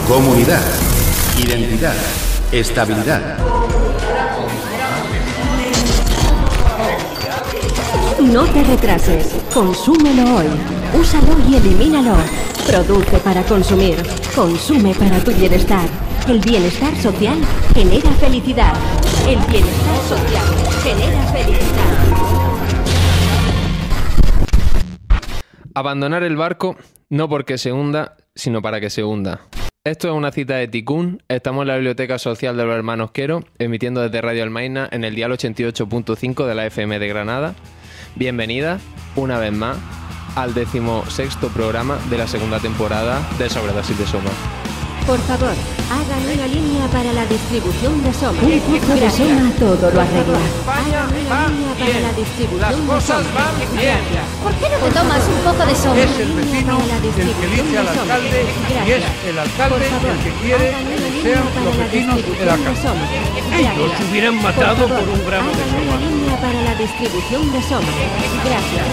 Comunidad, identidad, estabilidad. No te retrases, consúmelo hoy. Úsalo y elimínalo. Produce para consumir, consume para tu bienestar. El bienestar social genera felicidad. El bienestar social genera felicidad. Abandonar el barco no porque se hunda, sino para que se hunda. Esto es una cita de Tikkun. Estamos en la Biblioteca Social de los Hermanos Quero, emitiendo desde Radio Almaina en el dial 88.5 de la FM de Granada. Bienvenida, una vez más, al 16º programa de la segunda temporada de Sobredosis de Soma. Por favor, hagan una línea para la distribución de Soma. Un poco de Soma todo lo arregla. Hagan una línea para la distribución de Soma. ¿Por qué no te tomas un poco de Soma? Es el vecino el que elige al alcalde y es el alcalde el que quiere que sean los vecinos de la casa. Ellos se hubieran matado por un gramo de Soma. Hagan una línea para la distribución de Soma. Gracias.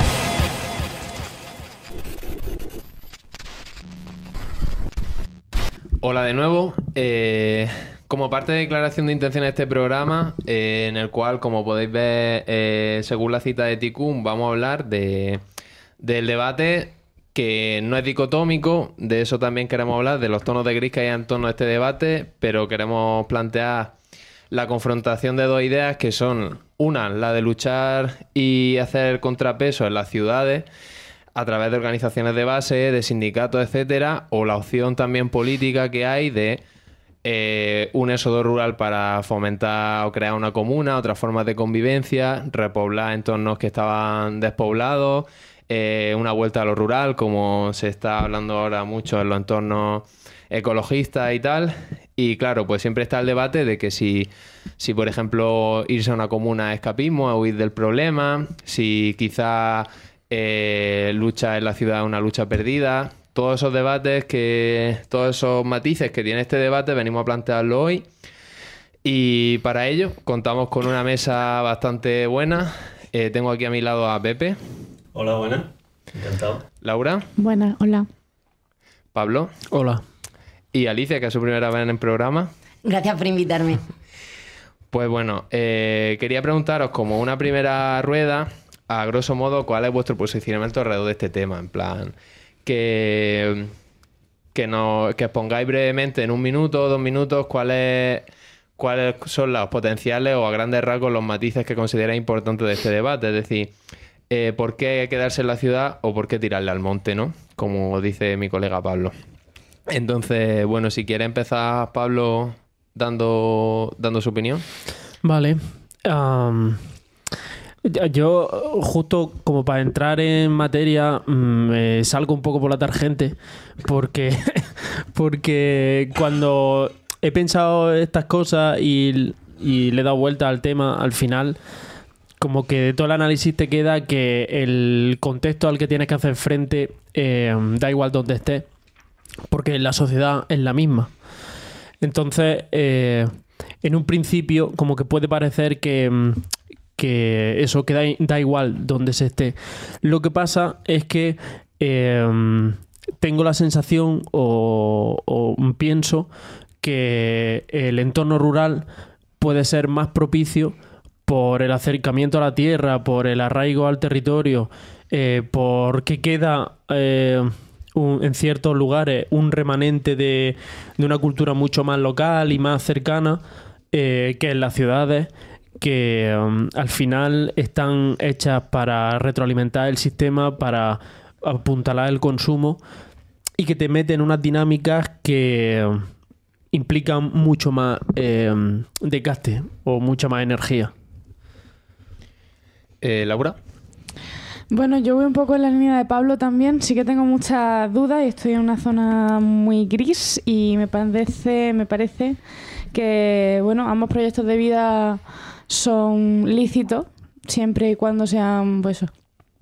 Hola de nuevo. Como parte de declaración de intención de este programa, en el cual, como podéis ver, según la cita de Tikkun, vamos a hablar del debate que no es dicotómico. De eso también queremos hablar, de los tonos de gris que hay en torno a este debate, pero queremos plantear la confrontación de dos ideas que son, una, la de luchar y hacer contrapeso en las ciudades a través de organizaciones de base, de sindicatos, etcétera, o la opción también política que hay de un éxodo rural para fomentar o crear una comuna, otras formas de convivencia, repoblar entornos que estaban despoblados, una vuelta a lo rural, como se está hablando ahora mucho en los entornos ecologistas y tal. Y claro, pues siempre está el debate de que si por ejemplo, irse a una comuna es escapismo, es huir del problema, si quizá lucha en la ciudad es una lucha perdida. Todos esos debates, todos esos matices que tiene este debate, venimos a plantearlo hoy. Y para ello contamos con una mesa bastante buena. Tengo aquí a mi lado a Pepe. Hola, buenas. Encantado. Laura. Buenas, hola. Pablo. Hola. Y Alicia, que es su primera vez en el programa. Gracias por invitarme. Pues bueno, quería preguntaros como una primera rueda, a grosso modo, ¿cuál es vuestro posicionamiento alrededor de este tema? En plan, que expongáis brevemente en 1 minuto o 2 minutos cuáles son los potenciales o a grandes rasgos los matices que consideráis importantes de este debate. Es decir, ¿por qué quedarse en la ciudad o por qué tirarle al monte, ¿no? Como dice mi colega Pablo. Entonces, bueno, si quiere empezar Pablo dando su opinión. Vale. Yo, justo como para entrar en materia, salgo un poco por la tangente porque cuando he pensado estas cosas y le he dado vuelta al tema, al final, como que de todo el análisis te queda que el contexto al que tienes que hacer frente da igual donde estés, porque la sociedad es la misma. Entonces, en un principio, como que puede parecer que eso, que da igual donde se esté. Lo que pasa es que tengo la sensación o pienso que el entorno rural puede ser más propicio por el acercamiento a la tierra, por el arraigo al territorio, porque queda en ciertos lugares un remanente de una cultura mucho más local y más cercana que en las ciudades, que al final están hechas para retroalimentar el sistema, para apuntalar el consumo y que te meten unas dinámicas que implican mucho más desgaste o mucha más energía. Laura. Bueno, yo voy un poco en la línea de Pablo también. Sí que tengo muchas dudas y estoy en una zona muy gris y me parece que, bueno, ambos proyectos de vida son lícitos siempre y cuando sean, pues,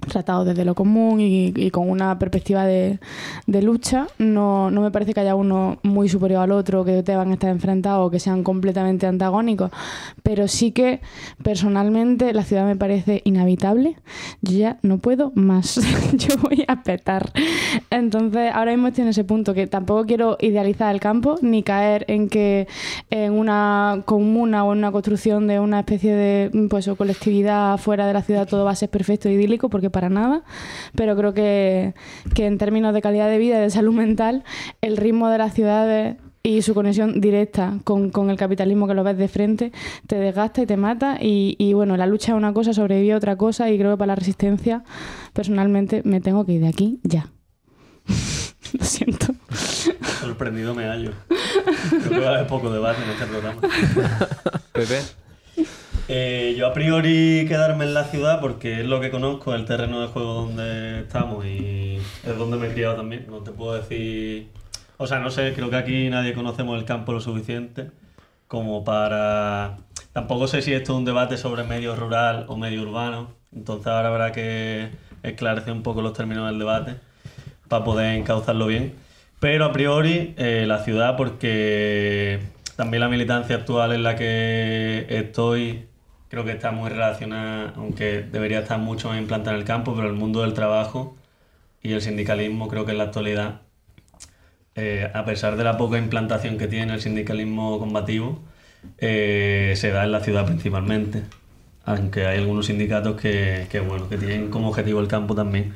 tratados desde lo común y con una perspectiva de lucha. No me parece que haya uno muy superior al otro, que te van a estar enfrentados o que sean completamente antagónicos, pero sí que personalmente la ciudad me parece inhabitable. Yo ya no puedo más. Yo voy a petar. Entonces ahora mismo estoy en ese punto que tampoco quiero idealizar el campo ni caer en que en una comuna o en una construcción de una especie de pues, o colectividad fuera de la ciudad todo va a ser perfecto e idílico, porque para nada, pero creo que en términos de calidad de vida y de salud mental, el ritmo de las ciudades y su conexión directa con el capitalismo que lo ves de frente te desgasta y te mata y bueno, la lucha es una cosa, sobrevivir otra cosa, y creo que para la resistencia personalmente me tengo que ir de aquí ya. Lo siento. Sorprendido me hallo. Creo que va a haber poco debate en este programa. Pepe. Yo a priori quedarme en la ciudad porque es lo que conozco, el terreno de juego donde estamos y es donde me he criado también. No te puedo decir... O sea, no sé, creo que aquí nadie conocemos el campo lo suficiente como para... Tampoco sé si esto es un debate sobre medio rural o medio urbano, entonces ahora habrá que esclarecer un poco los términos del debate para poder encauzarlo bien. Pero a priori la ciudad, porque también la militancia actual en la que estoy creo que está muy relacionada, aunque debería estar mucho más implantada en el campo, pero el mundo del trabajo y el sindicalismo creo que en la actualidad, a pesar de la poca implantación que tiene el sindicalismo combativo, se da en la ciudad principalmente, aunque hay algunos sindicatos que tienen como objetivo el campo también.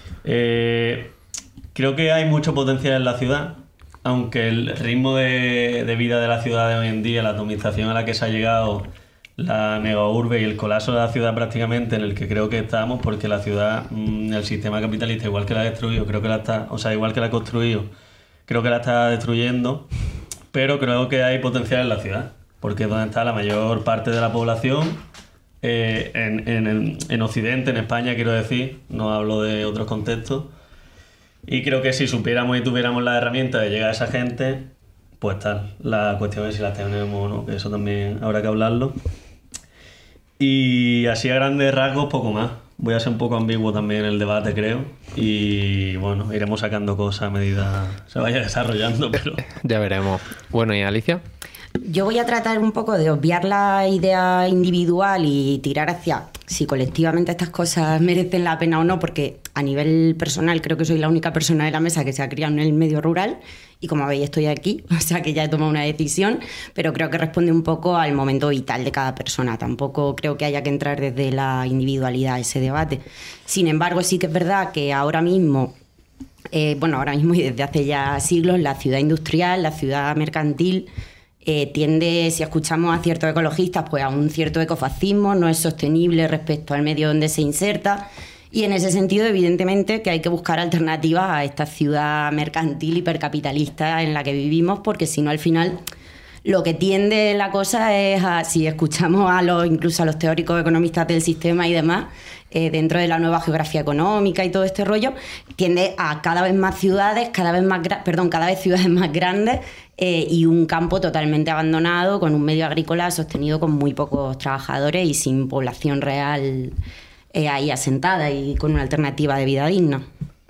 Creo que hay mucho potencial en la ciudad, aunque el ritmo de vida de la ciudad de hoy en día, la atomización a la que se ha llegado, la megaurbe y el colapso de la ciudad prácticamente en el que creo que estamos, porque la ciudad, el sistema capitalista, igual que la ha destruido, creo que la está, o sea, igual que la ha construido, creo que la está destruyendo, pero creo que hay potencial en la ciudad, porque es donde está la mayor parte de la población, en Occidente, en España quiero decir, no hablo de otros contextos, y creo que si supiéramos y tuviéramos la herramienta de llegar a esa gente, pues tal, la cuestión es si las tenemos o no, que eso también habrá que hablarlo. Y así a grandes rasgos, poco más. Voy a ser un poco ambiguo también en el debate, creo. Y bueno, iremos sacando cosas a medida se vaya desarrollando, pero... Ya veremos. Bueno, ¿y Alicia? Yo voy a tratar un poco de obviar la idea individual y tirar hacia si colectivamente estas cosas merecen la pena o no, porque a nivel personal creo que soy la única persona de la mesa que se ha criado en el medio rural y como veis estoy aquí, o sea que ya he tomado una decisión, pero creo que responde un poco al momento vital de cada persona. Tampoco creo que haya que entrar desde la individualidad a ese debate. Sin embargo, sí que es verdad que ahora mismo y desde hace ya siglos, la ciudad industrial, la ciudad mercantil, tiende, si escuchamos a ciertos ecologistas, pues a un cierto ecofascismo, no es sostenible respecto al medio donde se inserta, y en ese sentido evidentemente que hay que buscar alternativas a esta ciudad mercantil hipercapitalista en la que vivimos, porque si no al final lo que tiende la cosa es a, si escuchamos incluso a los teóricos economistas del sistema y demás, dentro de la nueva geografía económica y todo este rollo, tiende a cada vez más ciudades, cada vez ciudades más grandes y un campo totalmente abandonado, con un medio agrícola sostenido con muy pocos trabajadores y sin población real ahí asentada y con una alternativa de vida digna.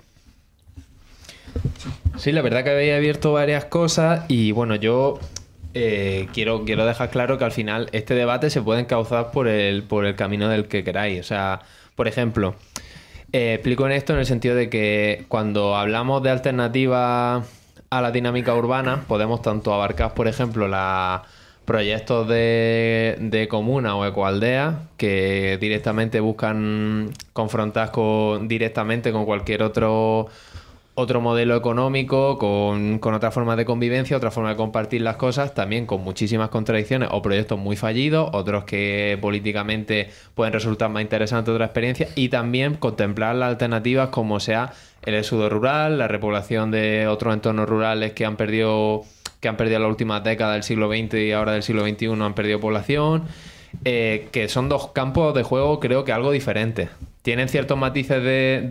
Sí, la verdad que habéis abierto varias cosas y bueno, yo quiero dejar claro que al final este debate se puede encauzar por el camino del que queráis. O sea, por ejemplo, explico en esto en el sentido de que cuando hablamos de alternativas a la dinámica urbana, podemos tanto abarcar, por ejemplo, proyectos de comuna o ecoaldea que directamente buscan confrontar directamente con cualquier otro modelo económico, con otra forma de convivencia, otra forma de compartir las cosas, también con muchísimas contradicciones o proyectos muy fallidos, otros que políticamente pueden resultar más interesantes otra experiencia, y también contemplar las alternativas como sea el éxodo rural, la repoblación de otros entornos rurales que han perdido en las últimas décadas del siglo XX y ahora del siglo XXI han perdido población, que son dos campos de juego creo que algo diferentes. Tienen ciertos matices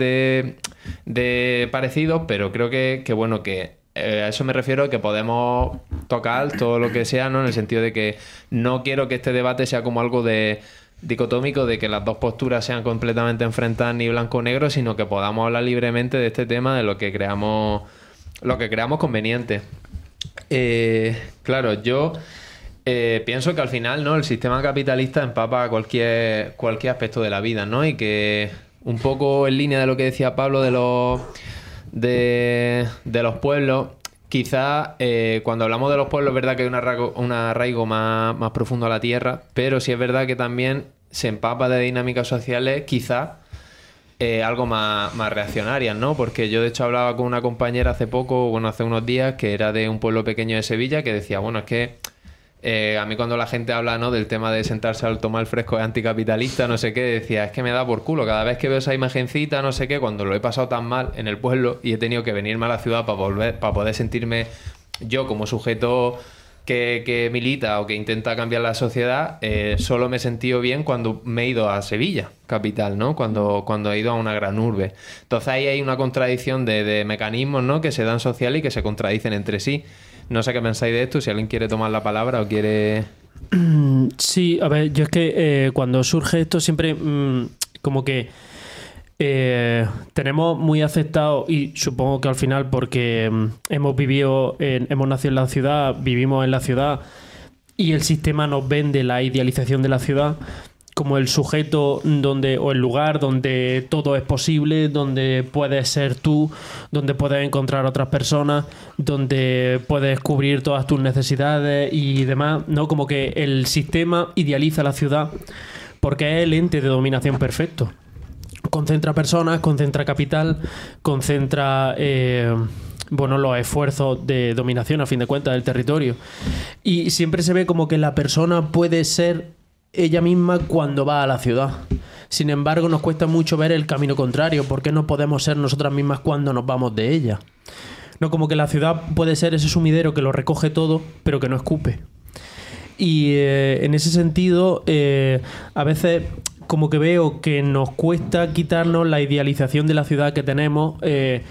de parecidos, pero creo que a eso me refiero, que podemos tocar todo lo que sea, ¿no? En el sentido de que no quiero que este debate sea como algo de dicotómico de que las dos posturas sean completamente enfrentadas ni blanco o negro, sino que podamos hablar libremente de este tema, de lo que creamos conveniente. Claro, yo pienso que al final, ¿no?, el sistema capitalista empapa cualquier aspecto de la vida, ¿no? Y que un poco en línea de lo que decía Pablo de los pueblos, quizás cuando hablamos de los pueblos es verdad que hay un arraigo más profundo a la tierra, pero sí es verdad que también se empapa de dinámicas sociales quizás algo más reaccionarias, ¿no? Porque yo de hecho hablaba con una compañera hace unos días, que era de un pueblo pequeño de Sevilla, que decía, bueno, es que a mí cuando la gente habla, ¿no?, del tema de sentarse al tomar fresco es anticapitalista, no sé qué, decía, es que me da por culo. Cada vez que veo esa imagencita, no sé qué, cuando lo he pasado tan mal en el pueblo y he tenido que venirme a la ciudad para poder sentirme yo como sujeto que milita o que intenta cambiar la sociedad, solo me he sentido bien cuando me he ido a Sevilla, capital, ¿no? Cuando he ido a una gran urbe. Entonces ahí hay una contradicción de mecanismos, ¿no?, que se dan social y que se contradicen entre sí. No sé qué pensáis de esto, si alguien quiere tomar la palabra o quiere... Sí, a ver, yo es que cuando surge esto siempre como que tenemos muy aceptado, y supongo que al final porque hemos nacido en la ciudad, vivimos en la ciudad y el sistema nos vende la idealización de la ciudad como el sujeto o el lugar donde todo es posible, donde puedes ser tú, donde puedes encontrar otras personas, donde puedes cubrir todas tus necesidades y demás, ¿no? Como que el sistema idealiza la ciudad porque es el ente de dominación perfecto. Concentra personas, concentra capital, concentra los esfuerzos de dominación, a fin de cuentas, del territorio. Y siempre se ve como que la persona puede ser ella misma cuando va a la ciudad. Sin embargo, nos cuesta mucho ver el camino contrario. ¿Por qué no podemos ser nosotras mismas cuando nos vamos de ella? No, como que la ciudad puede ser ese sumidero que lo recoge todo, pero que no escupe. Y en ese sentido, a veces como que veo que nos cuesta quitarnos la idealización de la ciudad que tenemos,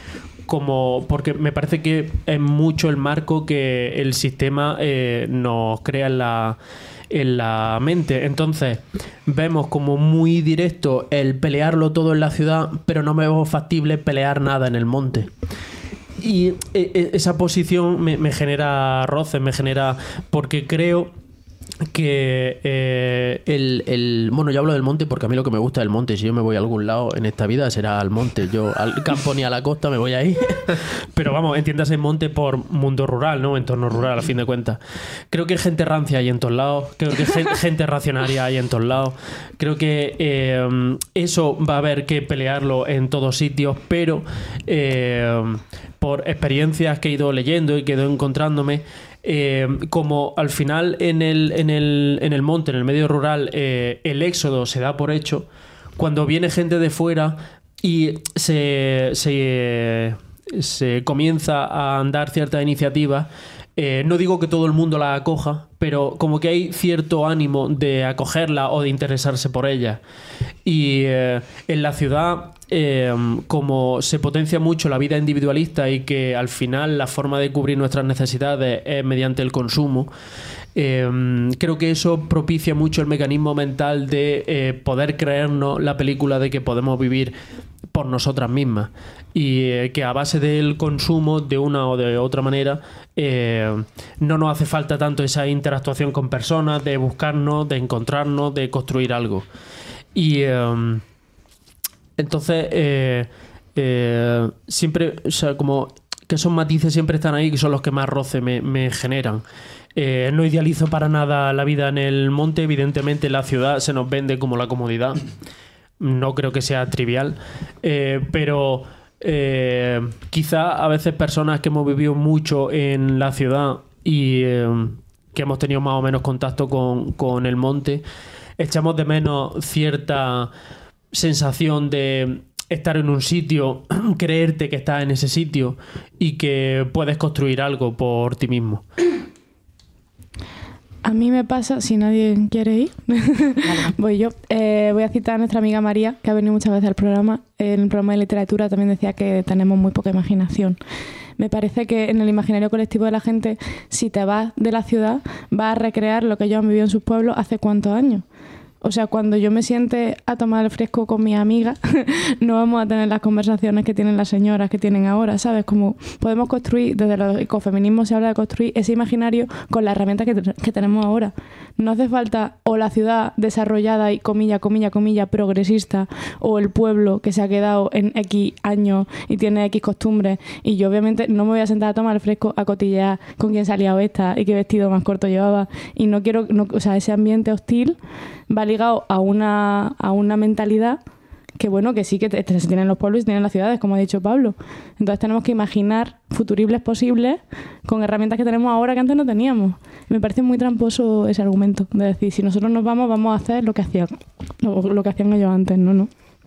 porque me parece que es mucho el marco que el sistema nos crea en la mente. Entonces vemos como muy directo el pelearlo todo en la ciudad, pero no vemos factible pelear nada en el monte. Y esa posición me genera roces, porque creo que bueno, yo hablo del monte porque a mí lo que me gusta es el monte. Si yo me voy a algún lado en esta vida será al monte. Yo al campo ni a la costa me voy ahí. Pero vamos, entiéndase monte por mundo rural, ¿no? Entorno rural, a fin de cuentas. Creo que gente rancia hay en todos lados. Creo que gente racionaria hay en todos lados. Creo que eso va a haber que pelearlo en todos sitios, pero por experiencias que he ido leyendo y que he ido encontrándome, como al final en el monte, en el medio rural, el éxodo se da por hecho, cuando viene gente de fuera y se comienza a andar ciertas iniciativas, no digo que todo el mundo la acoja, pero como que hay cierto ánimo de acogerla o de interesarse por ella. Y en la ciudad, como se potencia mucho la vida individualista y que al final la forma de cubrir nuestras necesidades es mediante el consumo, creo que eso propicia mucho el mecanismo mental de poder creernos la película de que podemos vivir por nosotras mismas, y que a base del consumo, de una o de otra manera, no nos hace falta tanto esa interactuación con personas, de buscarnos, de encontrarnos, de construir algo. Y entonces siempre, o sea, como que esos matices siempre están ahí, que son los que más roce me generan. No idealizo para nada la vida en el monte. Evidentemente la ciudad se nos vende como la comodidad. No creo que sea trivial, pero quizá a veces personas que hemos vivido mucho en la ciudad y que hemos tenido más o menos contacto con el monte, echamos de menos cierta sensación de estar en un sitio, creerte que estás en ese sitio y que puedes construir algo por ti mismo. A mí me pasa, si nadie quiere ir, voy yo. Voy a citar a nuestra amiga María, que ha venido muchas veces al programa. En el programa de literatura también decía que tenemos muy poca imaginación. Me parece que en el imaginario colectivo de la gente, si te vas de la ciudad, vas a recrear lo que ellos han vivido en sus pueblos hace cuántos años. O sea, cuando yo me siente a tomar el fresco con mis amigas, no vamos a tener las conversaciones que tienen las señoras que tienen ahora, ¿sabes? Como podemos construir, desde el ecofeminismo se habla de construir ese imaginario con las herramientas que tenemos ahora. No hace falta o la ciudad desarrollada y comilla progresista, o el pueblo que se ha quedado en X años y tiene X costumbres, y yo obviamente no me voy a sentar a tomar el fresco a cotillear con quién salía o esta y qué vestido más corto llevaba, y no quiero, o sea, ese ambiente hostil va ligado a una mentalidad que bueno, que sí que se tienen los pueblos y se tienen las ciudades, como ha dicho Pablo. Entonces tenemos que imaginar futuribles posibles con herramientas que tenemos ahora que antes no teníamos. Me parece muy tramposo ese argumento de decir, si nosotros nos vamos a hacer lo que hacían ellos antes, ¿no?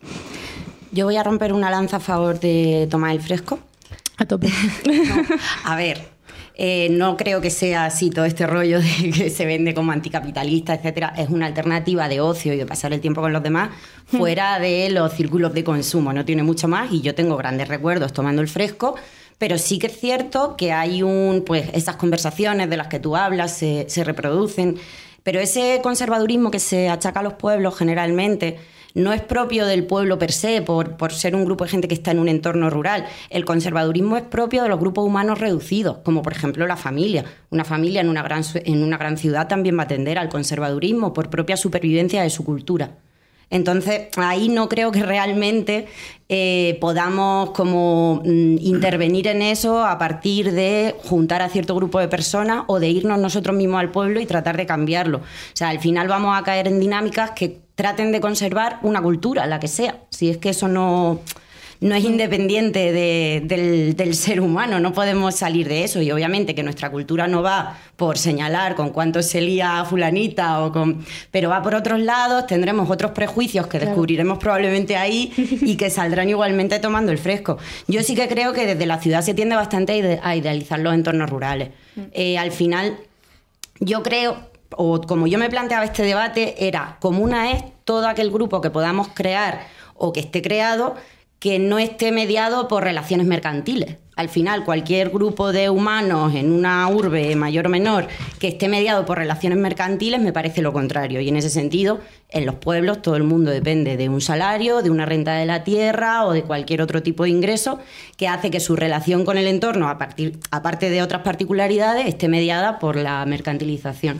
Yo voy a romper una lanza a favor de tomar el fresco. A tope. No, a ver, no creo que sea así todo este rollo de que se vende como anticapitalista, etcétera. Es una alternativa de ocio y de pasar el tiempo con los demás fuera de los círculos de consumo. No tiene mucho más, y yo tengo grandes recuerdos tomando el fresco, pero sí que es cierto que hay pues esas conversaciones de las que tú hablas se reproducen, pero ese conservadurismo que se achaca a los pueblos generalmente no es propio del pueblo per se, por ser un grupo de gente que está en un entorno rural. El conservadurismo es propio de los grupos humanos reducidos, como por ejemplo la familia. Una familia en una gran ciudad también va a tender al conservadurismo por propia supervivencia de su cultura. Entonces, ahí no creo que realmente podamos como intervenir en eso a partir de juntar a cierto grupo de personas o de irnos nosotros mismos al pueblo y tratar de cambiarlo. O sea, al final vamos a caer en dinámicas que traten de conservar una cultura, la que sea. Si es que eso no es independiente del ser humano, no podemos salir de eso. Y obviamente que nuestra cultura no va por señalar con cuánto se lía fulanita, pero va por otros lados, tendremos otros prejuicios que descubriremos probablemente ahí y que saldrán igualmente tomando el fresco. Yo sí que creo que desde la ciudad se tiende bastante a idealizar los entornos rurales. Al final, yo creo, o como yo me planteaba este debate, era comuna es todo aquel grupo que podamos crear o que esté creado que no esté mediado por relaciones mercantiles. Al final, cualquier grupo de humanos en una urbe mayor o menor que esté mediado por relaciones mercantiles me parece lo contrario. Y en ese sentido, en los pueblos todo el mundo depende de un salario, de una renta de la tierra o de cualquier otro tipo de ingreso que hace que su relación con el entorno, aparte de otras particularidades, esté mediada por la mercantilización.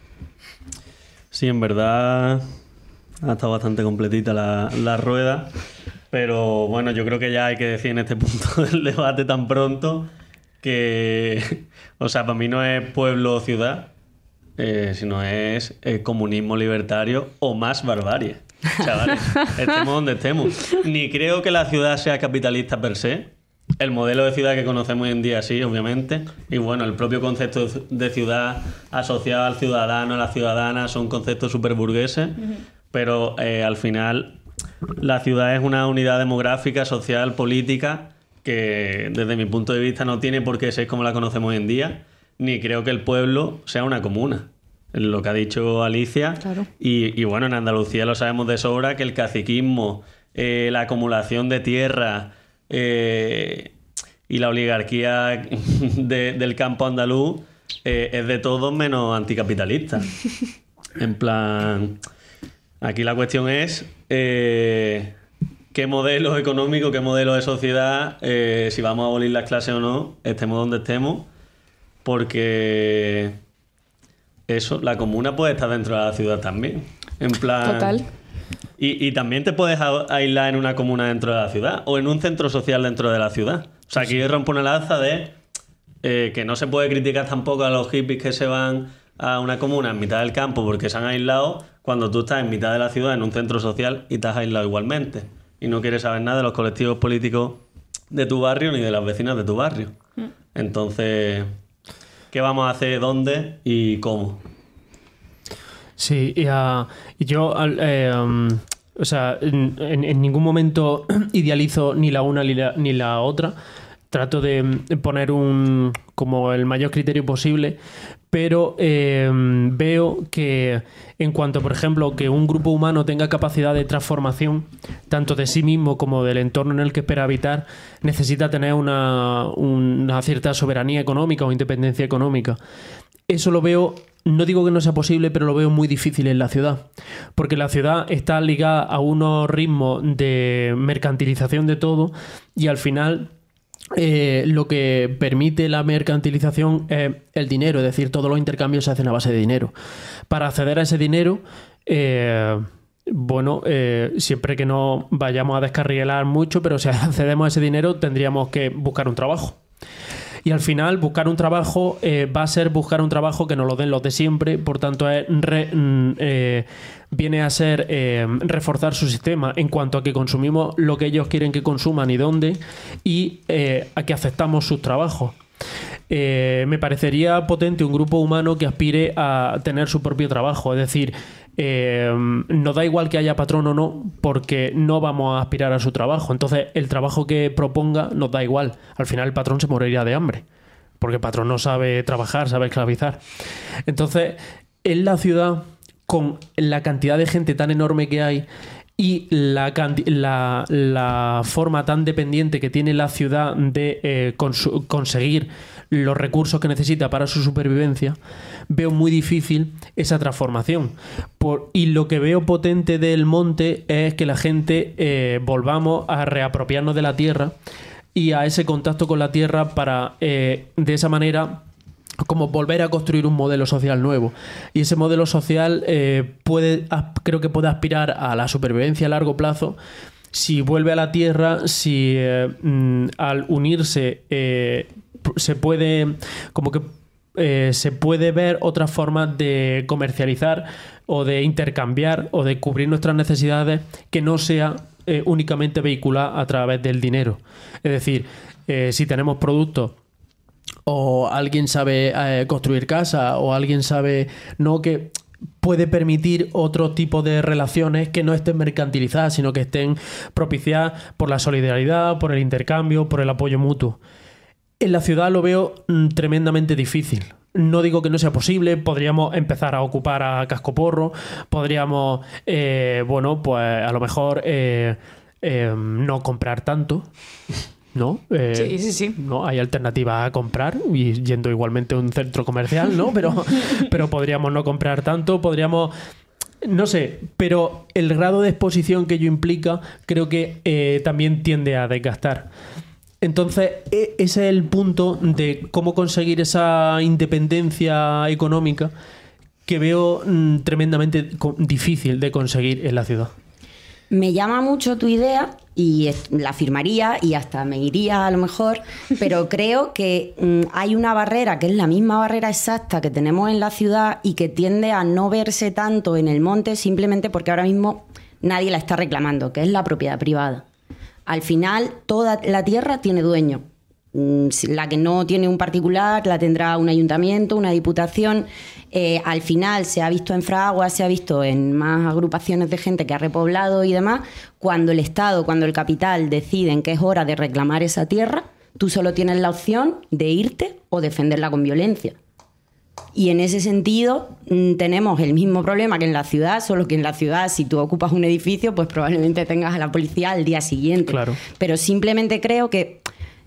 Sí, en verdad ha estado bastante completita la rueda. Pero bueno, yo creo que ya hay que decir en este punto del debate tan pronto que, o sea, para mí no es pueblo o ciudad, sino es comunismo libertario o más barbarie. Chavales, estemos donde estemos. Ni creo que la ciudad sea capitalista per se. El modelo de ciudad que conocemos hoy en día sí, obviamente. Y bueno, el propio concepto de ciudad asociado al ciudadano, a la ciudadana, son conceptos súper burgueses. Pero al final la ciudad es una unidad demográfica, social, política, que desde mi punto de vista no tiene por qué ser como la conocemos hoy en día, ni creo que el pueblo sea una comuna. Lo que ha dicho Alicia. Claro. Y bueno, en Andalucía lo sabemos de sobra, que el caciquismo, la acumulación de tierra y la oligarquía del campo andaluz es de todos menos anticapitalista. En plan, aquí la cuestión es qué modelo económico, qué modelo de sociedad, si vamos a abolir las clases o no, estemos donde estemos, porque eso, la comuna puede estar dentro de la ciudad también. En plan, total. Y también te puedes aislar en una comuna dentro de la ciudad o en un centro social dentro de la ciudad. O sea, aquí rompo una lanza de que no se puede criticar tampoco a los hippies que se van a una comuna en mitad del campo porque se han aislado, cuando tú estás en mitad de la ciudad en un centro social y te has aislado igualmente y no quieres saber nada de los colectivos políticos de tu barrio ni de las vecinas de tu barrio. Entonces, ¿qué vamos a hacer, dónde y cómo? Sí, yo o sea, en ningún momento idealizo ni la una ni la otra. Trato de poner como el mayor criterio posible, pero veo que en cuanto, por ejemplo, que un grupo humano tenga capacidad de transformación, tanto de sí mismo como del entorno en el que espera habitar, necesita tener una cierta soberanía económica o independencia económica. Eso lo veo no digo que no sea posible, pero lo veo muy difícil en la ciudad. Porque la ciudad está ligada a unos ritmos de mercantilización de todo y al final lo que permite la mercantilización es el dinero. Es decir, todos los intercambios se hacen a base de dinero. Para acceder a ese dinero, siempre que no vayamos a descarrilar mucho, pero si accedemos a ese dinero tendríamos que buscar un trabajo. Y al final buscar un trabajo va a ser buscar un trabajo que nos lo den los de siempre, por tanto viene a ser reforzar su sistema en cuanto a que consumimos lo que ellos quieren que consuman y dónde, y a que aceptamos sus trabajos. Me parecería potente un grupo humano que aspire a tener su propio trabajo, es decir, nos da igual que haya patrón o no, porque no vamos a aspirar a su trabajo. Entonces el trabajo que proponga nos da igual. Al final el patrón se moriría de hambre, porque el patrón no sabe trabajar, sabe esclavizar. Entonces en la ciudad, con la cantidad de gente tan enorme que hay y la forma tan dependiente que tiene la ciudad de conseguir los recursos que necesita para su supervivencia, veo muy difícil esa transformación. Y lo que veo potente del monte es que la gente volvamos a reapropiarnos de la tierra y a ese contacto con la tierra para, de esa manera, como volver a construir un modelo social nuevo. Y ese modelo social creo que puede aspirar a la supervivencia a largo plazo si vuelve a la tierra, si al unirse se puede ver otras formas de comercializar o de intercambiar o de cubrir nuestras necesidades que no sea únicamente vehiculada a través del dinero. Es decir, si tenemos productos o alguien sabe construir casa o alguien sabe que puede permitir otro tipo de relaciones que no estén mercantilizadas, sino que estén propiciadas por la solidaridad, por el intercambio, por el apoyo mutuo. En la ciudad lo veo tremendamente difícil. No digo que no sea posible, podríamos empezar a ocupar a cascoporro, podríamos, pues a lo mejor no comprar tanto, ¿no? Sí. ¿no? Hay alternativas a comprar y yendo igualmente a un centro comercial, ¿no? Pero podríamos no comprar tanto, podríamos... No sé, pero el grado de exposición que ello implica creo que también tiende a desgastar. Entonces, ese es el punto de cómo conseguir esa independencia económica que veo tremendamente difícil de conseguir en la ciudad. Me llama mucho tu idea y la firmaría y hasta me iría a lo mejor, pero creo que hay una barrera que es la misma barrera exacta que tenemos en la ciudad y que tiende a no verse tanto en el monte simplemente porque ahora mismo nadie la está reclamando, que es la propiedad privada. Al final, toda la tierra tiene dueño. La que no tiene un particular la tendrá un ayuntamiento, una diputación. Al final se ha visto en Fraguas, se ha visto en más agrupaciones de gente que ha repoblado y demás. Cuando el Estado, cuando el capital deciden que es hora de reclamar esa tierra, tú solo tienes la opción de irte o defenderla con violencia. Y en ese sentido tenemos el mismo problema que en la ciudad, solo que en la ciudad si tú ocupas un edificio pues probablemente tengas a la policía al día siguiente. Claro. Pero simplemente creo que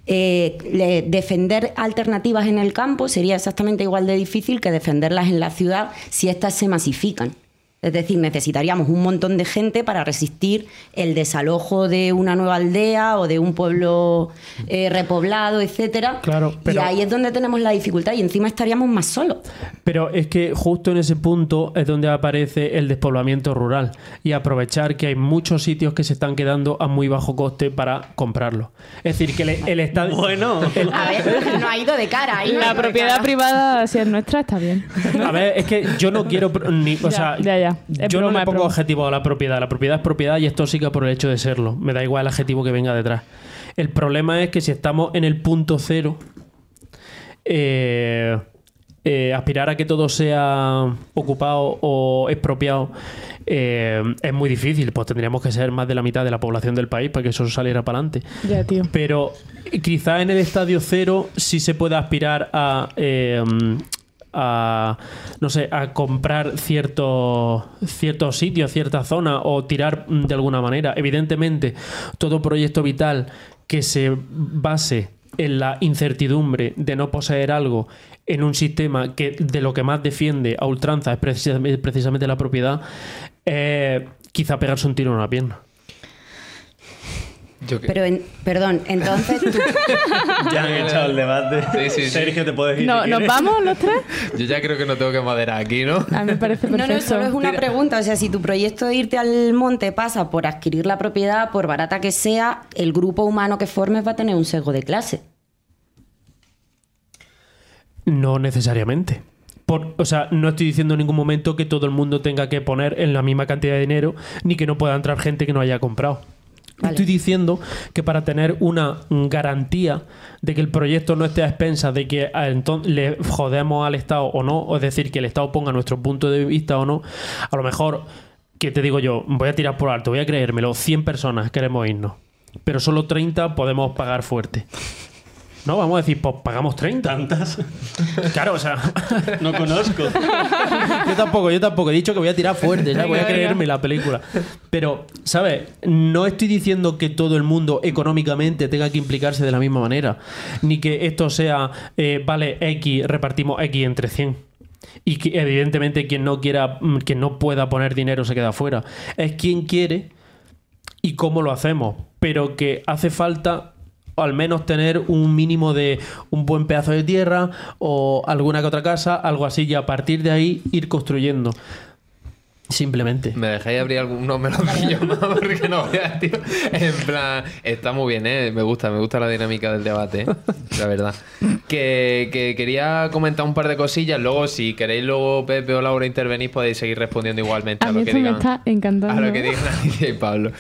defender alternativas en el campo sería exactamente igual de difícil que defenderlas en la ciudad si éstas se masifican. Es decir, necesitaríamos un montón de gente para resistir el desalojo de una nueva aldea o de un pueblo repoblado, etcétera. Claro, pero... Y ahí es donde tenemos la dificultad y encima estaríamos más solos. Pero es que justo en ese punto es donde aparece el despoblamiento rural y aprovechar que hay muchos sitios que se están quedando a muy bajo coste para comprarlo. Es decir, que el Estado... Bueno. A ver, no ha ido de cara. La propiedad privada, si es nuestra, está bien. A ver, es que yo no quiero... Ya. Yo no le pongo adjetivo a la propiedad. La propiedad es propiedad y es tóxica por el hecho de serlo. Me da igual el adjetivo que venga detrás. El problema es que si estamos en el punto cero, aspirar a que todo sea ocupado o expropiado es muy difícil. Pues tendríamos que ser más de la mitad de la población del país para que eso saliera para adelante. Ya, tío. Pero quizás en el estadio cero sí se puede aspirar a comprar ciertos sitios, ciertas zonas o tirar de alguna manera. Evidentemente, todo proyecto vital que se base en la incertidumbre de no poseer algo en un sistema que de lo que más defiende a ultranza es precisamente la propiedad, quizá pegarse un tiro en una pierna. Pero, perdón, entonces tú... Ya han echado el debate. Sí. Sergio, te puedes ir. No, si ¿nos quieres. vamos los tres? Yo ya creo que no tengo que moderar aquí, ¿no? A mí me parece perfecto. No, solo es una pregunta. O sea, si tu proyecto de irte al monte pasa por adquirir la propiedad, por barata que sea, el grupo humano que formes va a tener un sesgo de clase. No necesariamente. O sea, no estoy diciendo en ningún momento que todo el mundo tenga que poner en la misma cantidad de dinero, ni que no pueda entrar gente que no haya comprado. Vale. Estoy diciendo que para tener una garantía de que el proyecto no esté a expensas de que le jodemos al Estado o no, o es decir, que el Estado ponga nuestro punto de vista o no, a lo mejor, que te digo yo, voy a tirar por alto, voy a creérmelo, 100 personas queremos irnos, pero solo 30 podemos pagar fuerte. No, vamos a decir, pues pagamos 30. ¿Tantas? Claro, o sea... No conozco. Yo tampoco. He dicho que voy a tirar fuerte, ¿sabes? Voy a creerme la película. Pero, ¿sabes? No estoy diciendo que todo el mundo económicamente tenga que implicarse de la misma manera. Ni que esto sea, vale, X, repartimos X entre 100. Y que evidentemente quien no quiera, quien no pueda poner dinero se queda fuera. Es quien quiere y cómo lo hacemos. Pero que hace falta... o al menos tener un mínimo de un buen pedazo de tierra o alguna que otra casa, algo así, y a partir de ahí ir construyendo. Simplemente. ¿Me dejáis abrir algunos melodillos más? Porque no veas, tío. En plan, está muy bien, ¿eh? Me gusta la dinámica del debate, ¿eh? La verdad. Que quería comentar un par de cosillas. Luego, si queréis, luego Pepe o Laura intervenís, podéis seguir respondiendo igualmente a A lo mí que esto me digan. está encantando. A lo que digan Alicia y Pablo.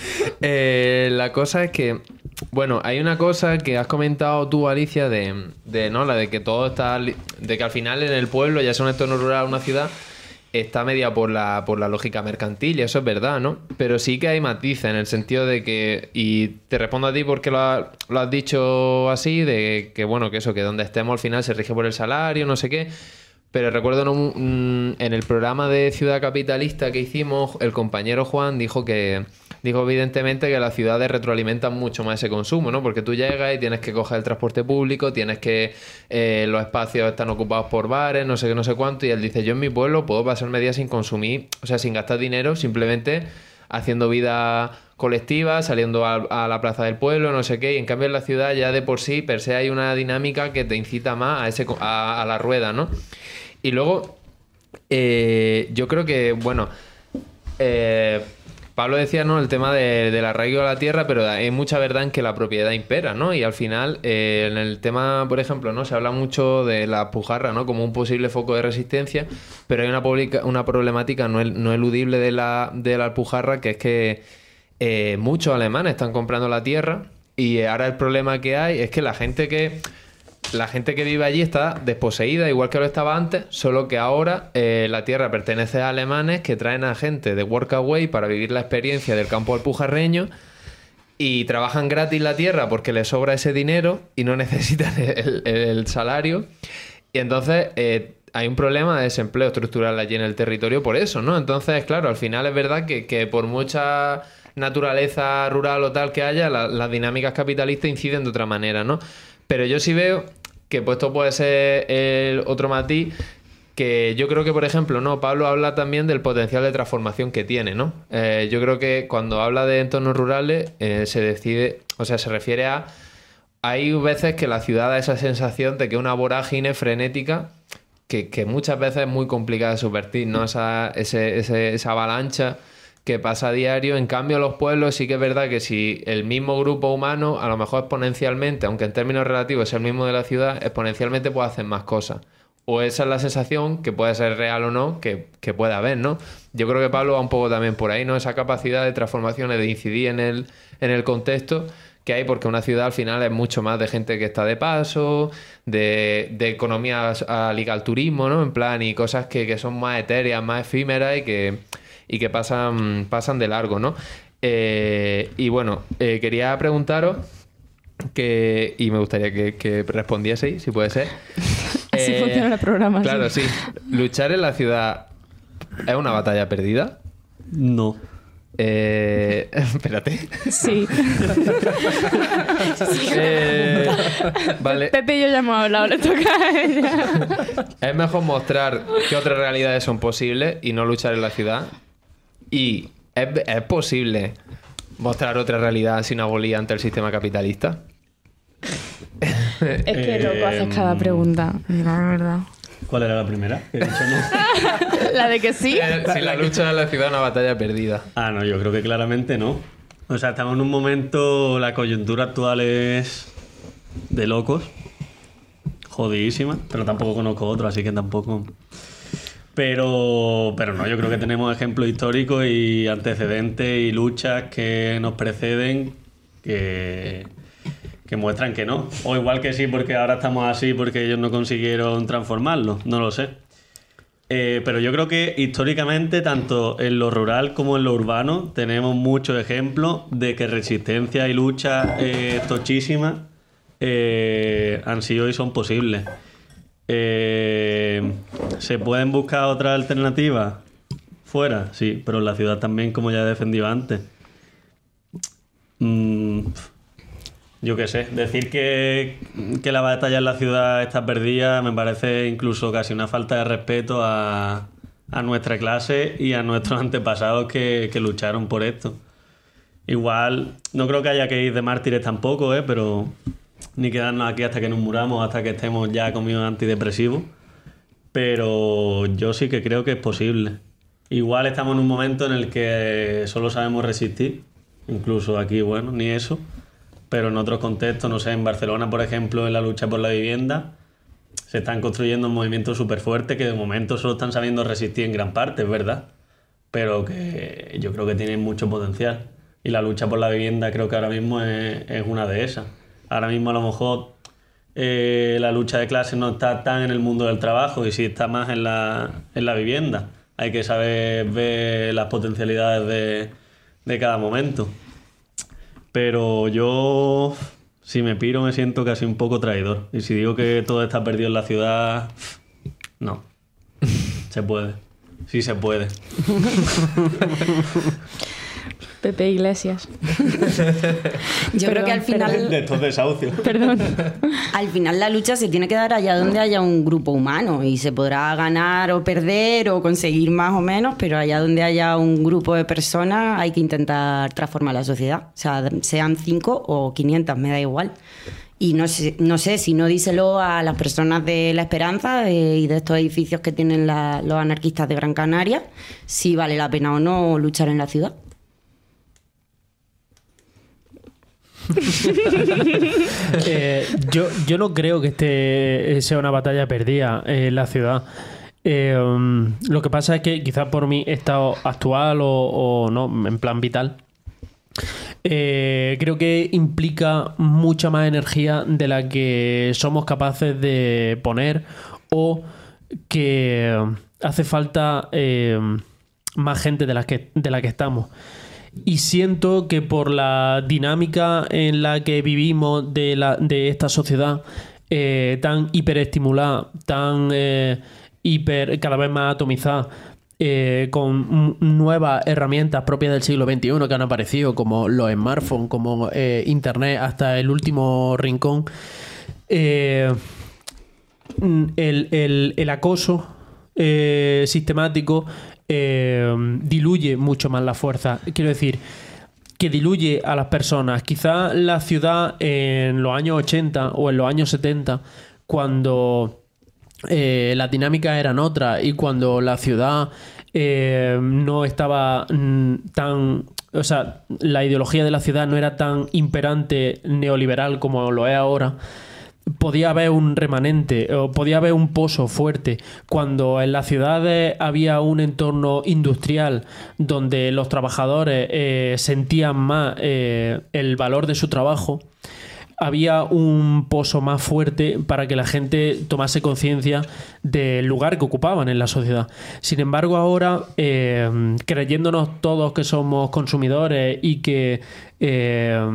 La cosa es que, bueno, hay una cosa que has comentado tú, Alicia, ¿no? La de que todo está... De que al final en el pueblo, ya sea un entorno rural o una ciudad, está media por la lógica mercantil, y eso es verdad, ¿no? Pero sí que hay matices en el sentido de que, y te respondo a ti porque lo has dicho así, de que bueno, que eso, que donde estemos al final se rige por el salario, no sé qué. Pero recuerdo en el programa de Ciudad Capitalista que hicimos, el compañero Juan dijo evidentemente que las ciudades retroalimentan mucho más ese consumo, ¿no? Porque tú llegas y tienes que coger el transporte público, tienes que... los espacios están ocupados por bares, no sé qué, no sé cuánto, y él dice, yo en mi pueblo puedo pasarme días sin consumir, o sea, sin gastar dinero, simplemente haciendo vida colectiva, saliendo a la plaza del pueblo, no sé qué, y en cambio en la ciudad ya de por sí, per se, hay una dinámica que te incita más a la rueda, ¿no? Y luego, yo creo que, bueno... Pablo decía, ¿no? El tema del arraigo a la tierra, pero hay mucha verdad en que la propiedad impera, ¿no? Y al final, en el tema, por ejemplo, ¿no? Se habla mucho de la alpujarra, ¿no? Como un posible foco de resistencia, pero hay una problemática no eludible de la alpujarra, que es que muchos alemanes están comprando la tierra, y ahora el problema que hay es que la gente que vive allí está desposeída, igual que lo estaba antes, solo que ahora la tierra pertenece a alemanes que traen a gente de Workaway para vivir la experiencia del campo alpujarreño, y trabajan gratis la tierra porque les sobra ese dinero y no necesitan el salario. Y entonces hay un problema de desempleo estructural allí en el territorio por eso, ¿no? Entonces, claro, al final es verdad que por mucha naturaleza rural o tal que haya, las dinámicas capitalistas inciden de otra manera, ¿no? Pero yo sí veo que pues esto puede ser el otro matiz, que yo creo que, por ejemplo, ¿no? Pablo habla también del potencial de transformación que tiene, ¿no? Yo creo que cuando habla de entornos rurales se refiere a... Hay veces que la ciudad da esa sensación de que una vorágine frenética que muchas veces es muy complicada de subvertir, ¿no? Esa avalancha que pasa a diario. En cambio, los pueblos sí que es verdad que si el mismo grupo humano, a lo mejor exponencialmente, aunque en términos relativos es el mismo de la ciudad, exponencialmente puede hacer más cosas. O esa es la sensación, que puede ser real o no, que puede haber, ¿no? Yo creo que Pablo va un poco también por ahí, ¿no? Esa capacidad de transformaciones, de incidir en el contexto que hay, porque una ciudad al final es mucho más de gente que está de paso, de economía ligada al turismo, ¿no? En plan, y cosas que son más etéreas, más efímeras y que pasan de largo, ¿no? Y bueno, quería preguntaros y me gustaría que respondieseis, si puede ser. Así funciona el programa. Claro, sí. ¿Luchar en la ciudad es una batalla perdida? No. Espérate. Sí. Vale. Pepe y yo ya hemos hablado, le toca a ella. Es mejor mostrar que otras realidades son posibles y no luchar en la ciudad. Y es posible mostrar otra realidad sin abolir ante el sistema capitalista. Es que loco haces cada pregunta. Mira, la verdad. ¿Cuál era la primera? Que he dicho no. La de que sí. Si la lucha en la ciudad es una batalla perdida. Ah, no, yo creo que claramente no. O sea, estamos en un momento, la coyuntura actual es de locos. Jodidísima, pero tampoco conozco otro, así que tampoco... Pero no, yo creo que tenemos ejemplos históricos y antecedentes y luchas que nos preceden que muestran que no. O igual que sí, porque ahora estamos así porque ellos no consiguieron transformarlo, no lo sé. Pero yo creo que históricamente, tanto en lo rural como en lo urbano, tenemos muchos ejemplos de que resistencia y lucha tochísimas han sido y son posibles. ¿Se pueden buscar otras alternativas fuera? Sí, pero en la ciudad también, como ya he defendido antes. Yo qué sé, decir que la batalla en la ciudad está perdida me parece incluso casi una falta de respeto a nuestra clase y a nuestros antepasados que lucharon por esto. Igual, no creo que haya que ir de mártires tampoco, pero ni quedarnos aquí hasta que nos muramos, hasta que estemos ya comidos antidepresivos. Pero yo sí que creo que es posible. Igual estamos en un momento en el que solo sabemos resistir, incluso aquí, bueno, ni eso. Pero en otros contextos, no sé, en Barcelona, por ejemplo, en la lucha por la vivienda, se están construyendo movimientos súper fuertes que de momento solo están sabiendo resistir en gran parte, es verdad, pero que yo creo que tienen mucho potencial. Y la lucha por la vivienda creo que ahora mismo es una de esas. Ahora mismo a lo mejor la lucha de clases no está tan en el mundo del trabajo y sí está más en la vivienda. Hay que saber ver las potencialidades de cada momento. Pero yo, si me piro, me siento casi un poco traidor. Y si digo que todo está perdido en la ciudad, no. Se puede. Sí se puede. Pepe Iglesias. Yo creo que al final... De estos desahucios. Perdón. Al final la lucha se tiene que dar allá donde haya un grupo humano y se podrá ganar o perder o conseguir más o menos, pero allá donde haya un grupo de personas hay que intentar transformar la sociedad. O sea, sean 5 o 500, me da igual. Y no sé, si no díselo a las personas de La Esperanza y de estos edificios que tienen los anarquistas de Gran Canaria, si vale la pena o no luchar en la ciudad. Yo no creo que sea una batalla perdida en la ciudad. Lo que pasa es que quizás por mi estado actual o no, en plan vital, creo que implica mucha más energía de la que somos capaces de poner, o que hace falta más gente de la que estamos. Y siento que por la dinámica en la que vivimos de esta sociedad tan hiperestimulada, tan cada vez más atomizada, con nuevas herramientas propias del siglo XXI que han aparecido, como los smartphones, como internet, hasta el último rincón, el acoso sistemático diluye mucho más la fuerza. Quiero decir, que diluye a las personas. Quizá la ciudad en los años 80 o en los años 70, cuando las dinámicas eran otras y cuando la ciudad no estaba tan... O sea, la ideología de la ciudad no era tan imperante neoliberal como lo es ahora, podía haber un remanente o podía haber un pozo fuerte. Cuando en las ciudades había un entorno industrial donde los trabajadores sentían más el valor de su trabajo, había un pozo más fuerte para que la gente tomase conciencia del lugar que ocupaban en la sociedad. Sin embargo, ahora, creyéndonos todos que somos consumidores y que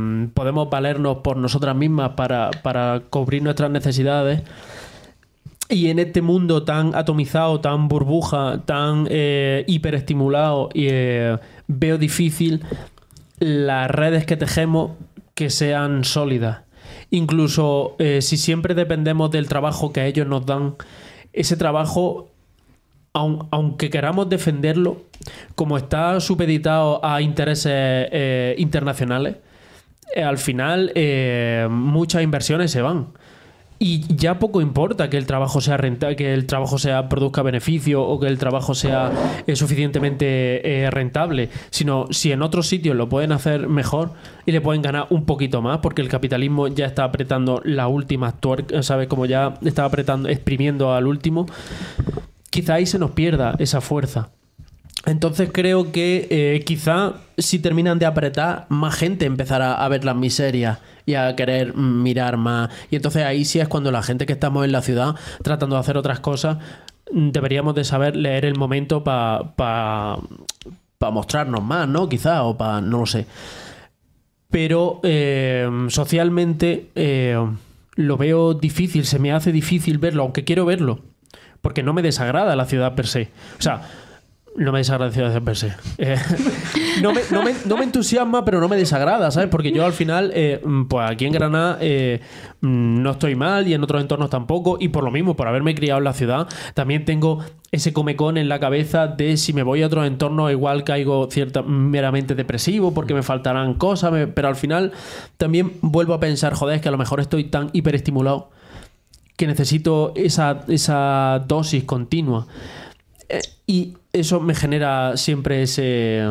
podemos valernos por nosotras mismas para cubrir nuestras necesidades, Y en este mundo tan atomizado, tan burbuja, tan hiperestimulado, veo difícil las redes que tejemos que sean sólidas. Incluso si siempre dependemos del trabajo que ellos nos dan, ese trabajo, aunque queramos defenderlo, como está supeditado a intereses internacionales, al final muchas inversiones se van. Y ya poco importa que el trabajo sea rentable, que el trabajo produzca beneficio o que el trabajo sea suficientemente rentable, sino si en otros sitios lo pueden hacer mejor y le pueden ganar un poquito más, porque el capitalismo ya está apretando las últimas tuercas, ¿sabes? Como ya está apretando, exprimiendo al último, quizá ahí se nos pierda esa fuerza. Entonces creo que quizá si terminan de apretar, más gente empezará a ver las miserias y a querer mirar más. Y entonces ahí sí es cuando la gente que estamos en la ciudad tratando de hacer otras cosas, deberíamos de saber leer el momento para mostrarnos más, ¿no? Quizá, o para, no lo sé. Pero socialmente lo veo difícil, se me hace difícil verlo, aunque quiero verlo, porque no me desagrada la ciudad per se. O sea, no me desagrada la ciudad per se. No me entusiasma, pero no me desagrada, ¿sabes? Porque yo al final, pues aquí en Granada no estoy mal y en otros entornos tampoco. Y por lo mismo, por haberme criado en la ciudad, también tengo ese comecón en la cabeza de si me voy a otros entornos igual caigo meramente depresivo porque me faltarán cosas. Pero al final también vuelvo a pensar, joder, es que a lo mejor estoy tan hiperestimulado que necesito esa dosis continua. Y eso me genera siempre ese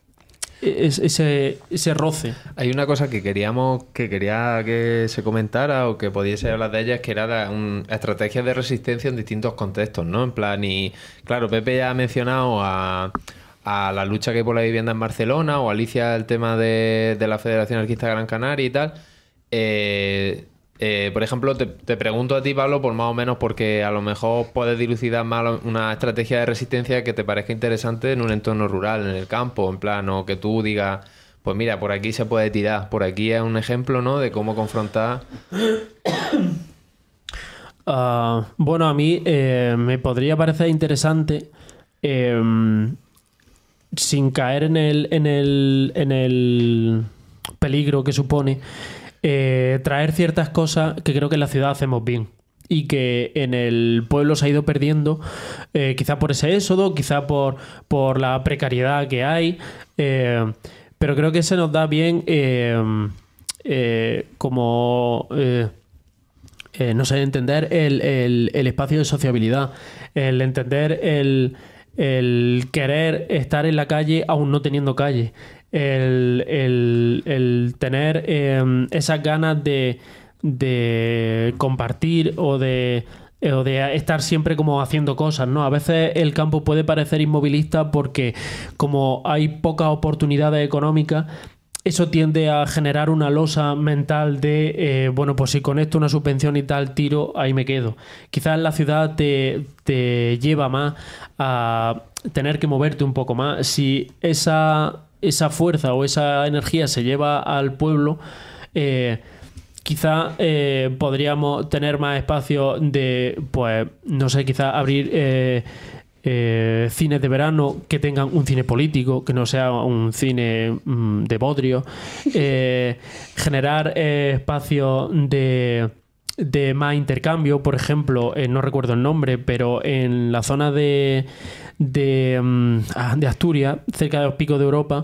roce. Hay una cosa que quería que se comentara o que pudiese hablar de ella, es que era estrategias de resistencia en distintos contextos, ¿no? En plan, y claro, Pepe ya ha mencionado a la lucha que hay por la vivienda en Barcelona, o Alicia el tema de la Federación Anarquista Gran Canaria y tal. Por ejemplo, te pregunto a ti, Pablo, por más o menos, porque a lo mejor puedes dilucidar más una estrategia de resistencia que te parezca interesante en un entorno rural, en el campo, en plan, o que tú digas, pues mira, por aquí se puede tirar, por aquí es un ejemplo, ¿no?, de cómo confrontar. Bueno, a mí me podría parecer interesante, sin caer en el peligro que supone, traer ciertas cosas que creo que en la ciudad hacemos bien y que en el pueblo se ha ido perdiendo, quizá por ese éxodo, quizá por la precariedad que hay, pero creo que se nos da bien como no sé, entender el espacio de sociabilidad, el entender el querer estar en la calle aún no teniendo calle, el tener esas ganas de compartir o de estar siempre como haciendo cosas, ¿no? A veces el campo puede parecer inmovilista porque como hay pocas oportunidades económicas, eso tiende a generar una losa mental de bueno, pues si conecto una subvención y tal tiro, ahí me quedo. Quizás la ciudad te lleva más a tener que moverte un poco más. Si esa fuerza o esa energía se lleva al pueblo, quizá podríamos tener más espacio de, pues, no sé, quizá abrir cines de verano que tengan un cine político, que no sea un cine de bodrio, generar espacios de más intercambio. Por ejemplo, no recuerdo el nombre, pero en la zona de Asturias, cerca de los Picos de Europa,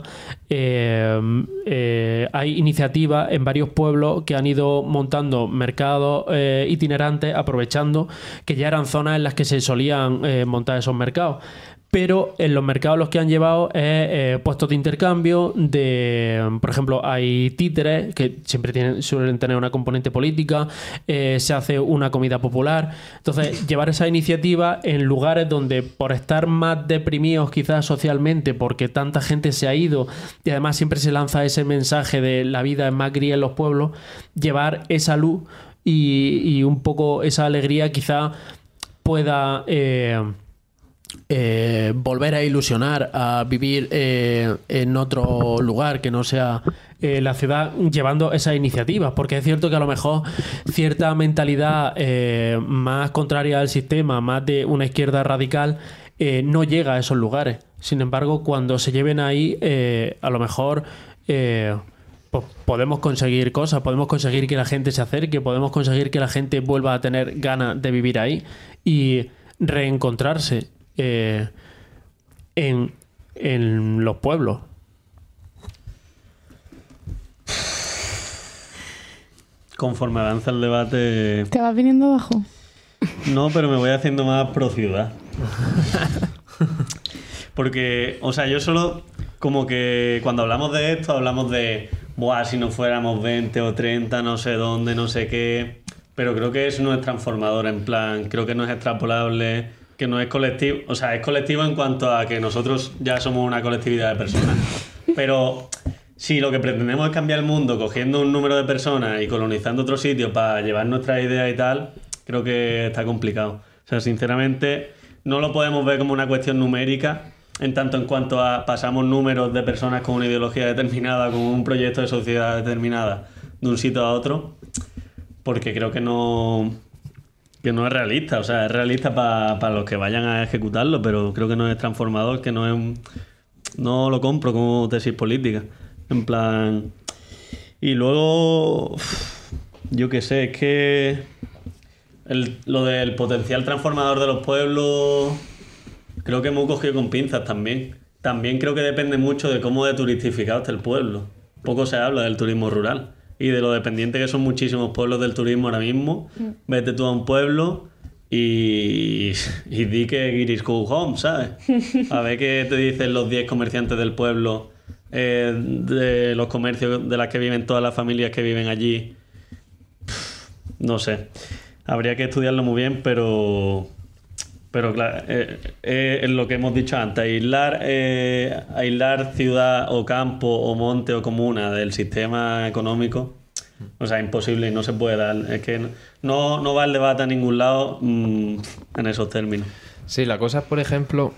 hay iniciativas en varios pueblos que han ido montando mercados itinerantes, aprovechando que ya eran zonas en las que se solían montar esos mercados. Pero en los mercados los que han llevado es puestos de intercambio, por ejemplo, hay títeres que siempre suelen tener una componente política, se hace una comida popular. Entonces, llevar esa iniciativa en lugares donde, por estar más deprimidos quizás socialmente, porque tanta gente se ha ido y además siempre se lanza ese mensaje de la vida es más gris en los pueblos, llevar esa luz y un poco esa alegría quizá pueda volver a ilusionar, a vivir en otro lugar que no sea la ciudad, llevando esas iniciativas, porque es cierto que a lo mejor cierta mentalidad más contraria al sistema, más de una izquierda radical, no llega a esos lugares. Sin embargo, cuando se lleven ahí, a lo mejor pues podemos conseguir cosas, podemos conseguir que la gente se acerque, podemos conseguir que la gente vuelva a tener ganas de vivir ahí y reencontrarse en los pueblos. Conforme avanza el debate... ¿Te vas viniendo abajo? No, pero me voy haciendo más pro ciudad. Porque, o sea, yo solo... Como que cuando hablamos de esto, hablamos de... Buah, si no fuéramos 20 o 30, no sé dónde, no sé qué... Pero creo que eso no es transformador, en plan... Creo que no es extrapolable, que no es colectivo... O sea, es colectivo en cuanto a que nosotros ya somos una colectividad de personas. Pero... Si lo que pretendemos es cambiar el mundo cogiendo un número de personas y colonizando otro sitio para llevar nuestras ideas y tal, creo que está complicado. O sea, sinceramente, no lo podemos ver como una cuestión numérica, en tanto en cuanto a pasamos números de personas con una ideología determinada, con un proyecto de sociedad determinada, de un sitio a otro, porque creo que no es realista. O sea, es realista para los que vayan a ejecutarlo, pero creo que no es transformador, que no es no lo compro como tesis política. En plan... Y luego... Yo qué sé, es que... Lo del potencial transformador de los pueblos... Creo que hemos cogido con pinzas también. También creo que depende mucho de cómo de turistificado está el pueblo. Poco se habla del turismo rural. Y de lo dependiente que son muchísimos pueblos del turismo ahora mismo. Vete tú a un pueblo... Y di que it is go home, ¿sabes? A ver qué te dicen los 10 comerciantes del pueblo... de los comercios de las que viven todas las familias que viven allí. No sé, habría que estudiarlo muy bien, pero claro, es lo que hemos dicho antes, aislar ciudad o campo o monte o comuna del sistema económico, o sea, imposible y no se puede dar. Es que no va el debate a ningún lado en esos términos. Sí, la cosa es, por ejemplo,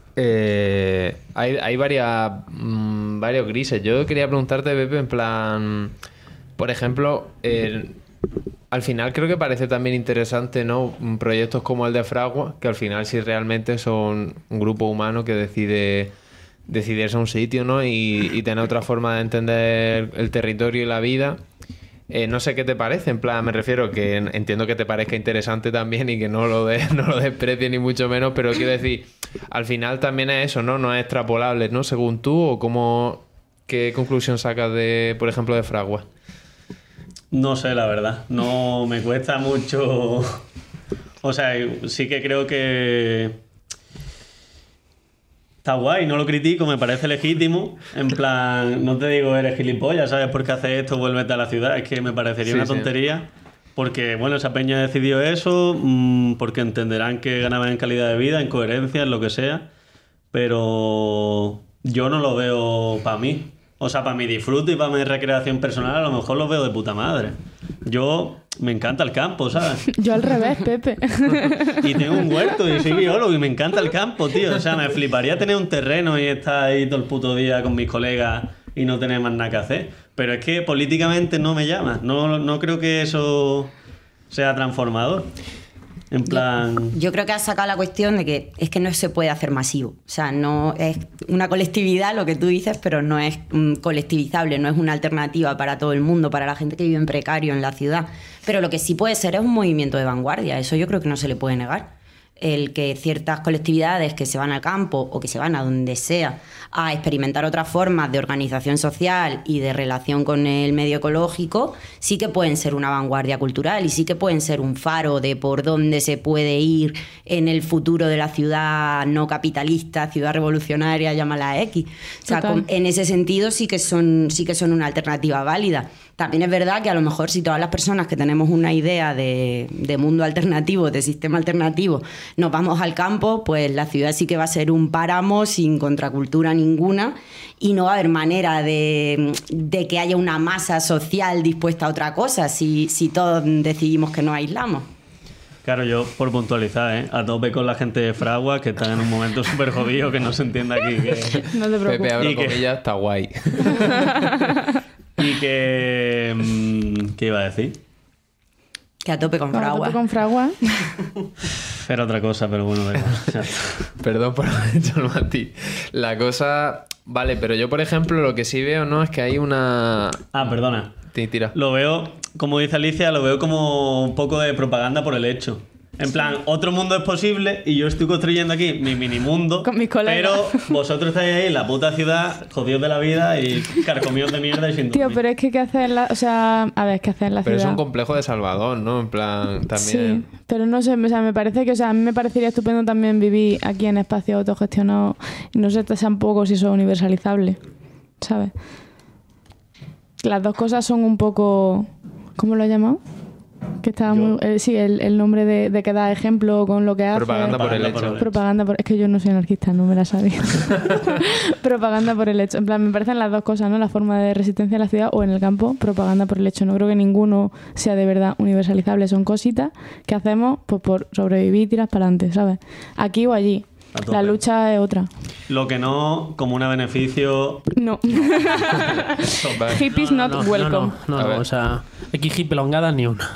hay varios grises. Yo quería preguntarte, Pepe, en plan, por ejemplo, al final creo que parece también interesante, ¿no? Proyectos como el de Fragua, que al final sí realmente son un grupo humano que decide irse a un sitio, ¿no? Y tener otra forma de entender el territorio y la vida. No sé qué te parece, en plan, me refiero que entiendo que te parezca interesante también y que no lo desprecies ni mucho menos, pero quiero decir, al final también es eso, ¿no? No es extrapolable, ¿no? Según tú, o ¿qué conclusión sacas de, por ejemplo, de Fragua? No sé, la verdad. No me cuesta mucho. O sea, sí que creo que está guay, no lo critico, me parece legítimo. En plan, no te digo eres gilipollas, ¿sabes por qué haces esto? Vuélvete a la ciudad. Es que me parecería una tontería. Porque, bueno, esa peña decidió eso, porque entenderán que ganaban en calidad de vida, en coherencia, en lo que sea. Pero yo no lo veo para mí. O sea, para mi disfrute y para mi recreación personal, a lo mejor lo veo de puta madre. Yo me encanta el campo, ¿sabes? Yo al revés, Pepe. Y tengo un huerto y soy biólogo y me encanta el campo, tío. O sea, me fliparía tener un terreno y estar ahí todo el puto día con mis colegas y no tener más nada que hacer. Pero es que políticamente no me llama. No creo que eso sea transformador. En plan... Yo creo que has sacado la cuestión de que es que no se puede hacer masivo. O sea, no es una colectividad lo que tú dices, pero no es colectivizable, no es una alternativa para todo el mundo, para la gente que vive en precario en la ciudad. Pero lo que sí puede ser es un movimiento de vanguardia. Eso yo creo que no se le puede negar. El que ciertas colectividades que se van al campo o que se van a donde sea a experimentar otras formas de organización social y de relación con el medio ecológico, sí que pueden ser una vanguardia cultural y sí que pueden ser un faro de por dónde se puede ir en el futuro de la ciudad no capitalista, ciudad revolucionaria, llámala X. O sea, en ese sentido sí que son una alternativa válida. También es verdad que a lo mejor si todas las personas que tenemos una idea de mundo alternativo, de sistema alternativo, nos vamos al campo, pues la ciudad sí que va a ser un páramo sin contracultura ninguna y no va a haber manera de que haya una masa social dispuesta a otra cosa si todos decidimos que nos aislamos. Claro, yo por puntualizar, a tope con la gente de Fragua, que están en un momento súper jodido, que no se entiende aquí. No te preocupes. Pepe, abro Y que- comillas, está guay. Y que... ¿Qué iba a decir? Que a tope con Bueno, Fragua. tope con fragua. Era otra cosa, pero bueno, da igual. Ya está. Perdón por haber hecho el matiz. La cosa... Vale, pero yo, por ejemplo, lo que sí veo, ¿no? Es que hay una... Ah, perdona. Tira. Lo veo, como dice Alicia, lo veo como un poco de propaganda por el hecho. En plan, otro mundo es posible y yo estoy construyendo aquí mi mini mundo. Con mis colegas. Pero vosotros estáis ahí en la puta ciudad, jodidos de la vida y carcomidos de mierda y sin Tío, dormir. pero es que ¿qué hacer en la... O sea, a ver, ¿qué hacer en la Pero es ciudad? un complejo de Salvador, ¿no? En plan, también... Sí, pero no sé, o sea, me parece que, o sea, a mí me parecería estupendo también vivir aquí en espacios autogestionados y no sé tampoco si eso es universalizable, ¿sabes? Las dos cosas son un poco... ¿Cómo lo he llamado? Que estaba muy... sí, el nombre de que da ejemplo con lo que hace. Propaganda por el hecho. Propaganda por... Es que yo no soy anarquista, no me la sabía. Propaganda por el hecho. En plan, me parecen las dos cosas, ¿no? La forma de resistencia en la ciudad o en el campo, propaganda por el hecho. No creo que ninguno sea de verdad universalizable. Son cositas que hacemos pues, por sobrevivir y tiras para adelante, ¿sabes? Aquí o allí. A tope. La lucha es otra. Lo que no, como un beneficio... No. Vale. Hippies not welcome. No, A ver. o sea, aquí pelongadas ni una.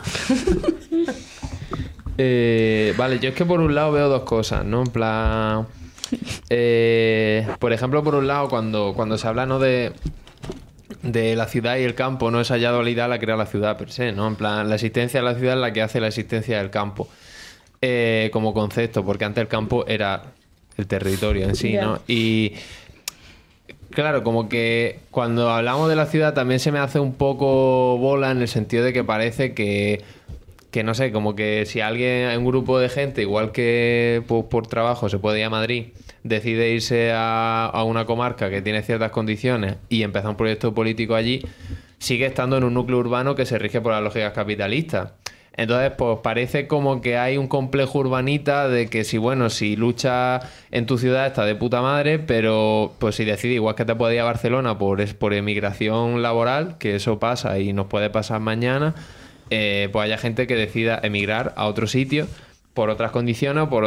Vale, yo es que por un lado veo dos cosas, ¿no? En plan... por ejemplo, por un lado, cuando se habla, ¿no? de la ciudad y el campo, ¿no? Esa ya dualidad la crea la ciudad per se, ¿no? En plan, la existencia de la ciudad es la que hace la existencia del campo. Como concepto, porque antes el campo era el territorio en sí, Ya. ¿no? Y... Claro, como que cuando hablamos de la ciudad también se me hace un poco bola en el sentido de que parece que no sé, como que si alguien, un grupo de gente, igual que por trabajo se puede ir a Madrid, decide irse a una comarca que tiene ciertas condiciones y empezar un proyecto político allí, sigue estando en un núcleo urbano que se rige por las lógicas capitalistas. Entonces, pues parece como que hay un complejo urbanita de que si luchas en tu ciudad está de puta madre, pero pues si decides, igual que te puedes ir a Barcelona por emigración laboral, que eso pasa y nos puede pasar mañana, pues haya gente que decida emigrar a otro sitio por otras condiciones o por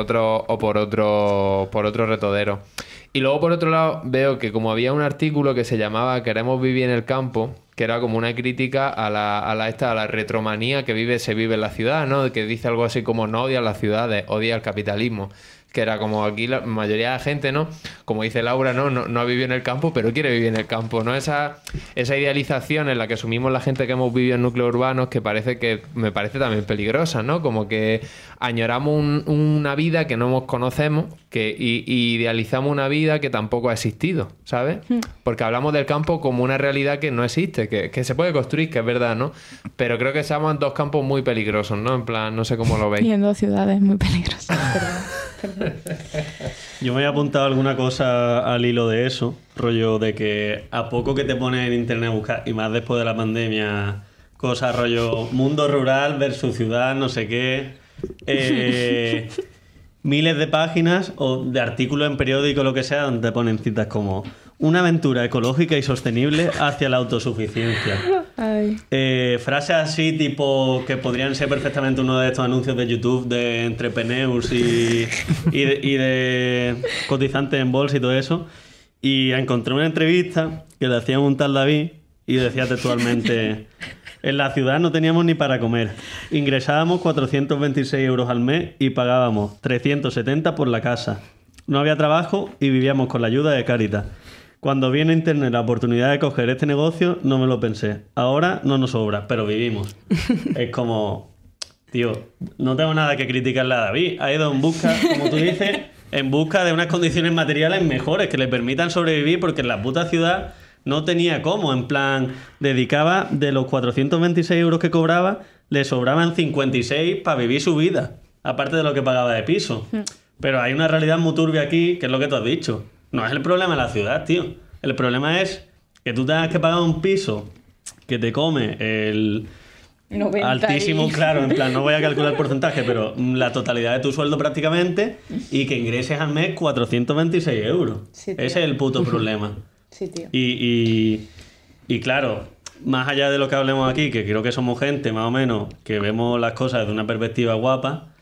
otro retodero. Y luego, por otro lado, veo que como había un artículo que se llamaba Queremos vivir en el campo, que era como una crítica a la retromanía que se vive en la ciudad, ¿no? Que dice algo así como no odia las ciudades, odia el capitalismo. Que era como aquí la mayoría de la gente, ¿no? Como dice Laura, no ha vivido en el campo, pero quiere vivir en el campo, ¿no? Esa idealización en la que asumimos la gente que hemos vivido en núcleos urbanos que me parece también peligrosa, ¿no? Como que añoramos una vida que no conocemos y idealizamos una vida que tampoco ha existido, ¿sabes? Porque hablamos del campo como una realidad que no existe, que se puede construir, que es verdad, ¿no? Pero creo que estamos en dos campos muy peligrosos, ¿no? En plan, no sé cómo lo veis. Y en dos ciudades muy peligrosas. Perdón. Yo me había apuntado alguna cosa al hilo de eso, rollo de que a poco que te pones en internet a buscar, y más después de la pandemia, cosas rollo mundo rural versus ciudad, no sé qué, miles de páginas o de artículos en periódico, lo que sea, donde te ponen citas como una aventura ecológica y sostenible hacia la autosuficiencia. Ay. Frases así tipo que podrían ser perfectamente uno de estos anuncios de YouTube de entrepreneurs y de cotizantes en bolsa y todo eso. Y encontré una entrevista que le hacían un tal David y decía textualmente: en la ciudad no teníamos ni para comer. Ingresábamos 426 euros al mes y pagábamos 370 por la casa. No había trabajo y vivíamos con la ayuda de Cáritas. Cuando vi en internet la oportunidad de coger este negocio, no me lo pensé. Ahora no nos sobra, pero vivimos. Es como, tío, no tengo nada que criticarle a David. Ha ido en busca, como tú dices, en busca de unas condiciones materiales mejores que le permitan sobrevivir, porque en la puta ciudad no tenía cómo. En plan, dedicaba de los 426 euros que cobraba, le sobraban 56 para vivir su vida, aparte de lo que pagaba de piso. Pero hay una realidad muy turbia aquí, que es lo que tú has dicho. No es el problema de la ciudad, tío. El problema es que tú tengas que pagar un piso que te come el 90 altísimo, y- claro, en plan, no voy a calcular el porcentaje, pero la totalidad de tu sueldo prácticamente, y que ingreses al mes 426 euros. Sí, tío. Ese es el puto problema. Sí, tío. Y claro, más allá de lo que hablemos aquí, que creo que somos gente más o menos que vemos las cosas desde una perspectiva guapa,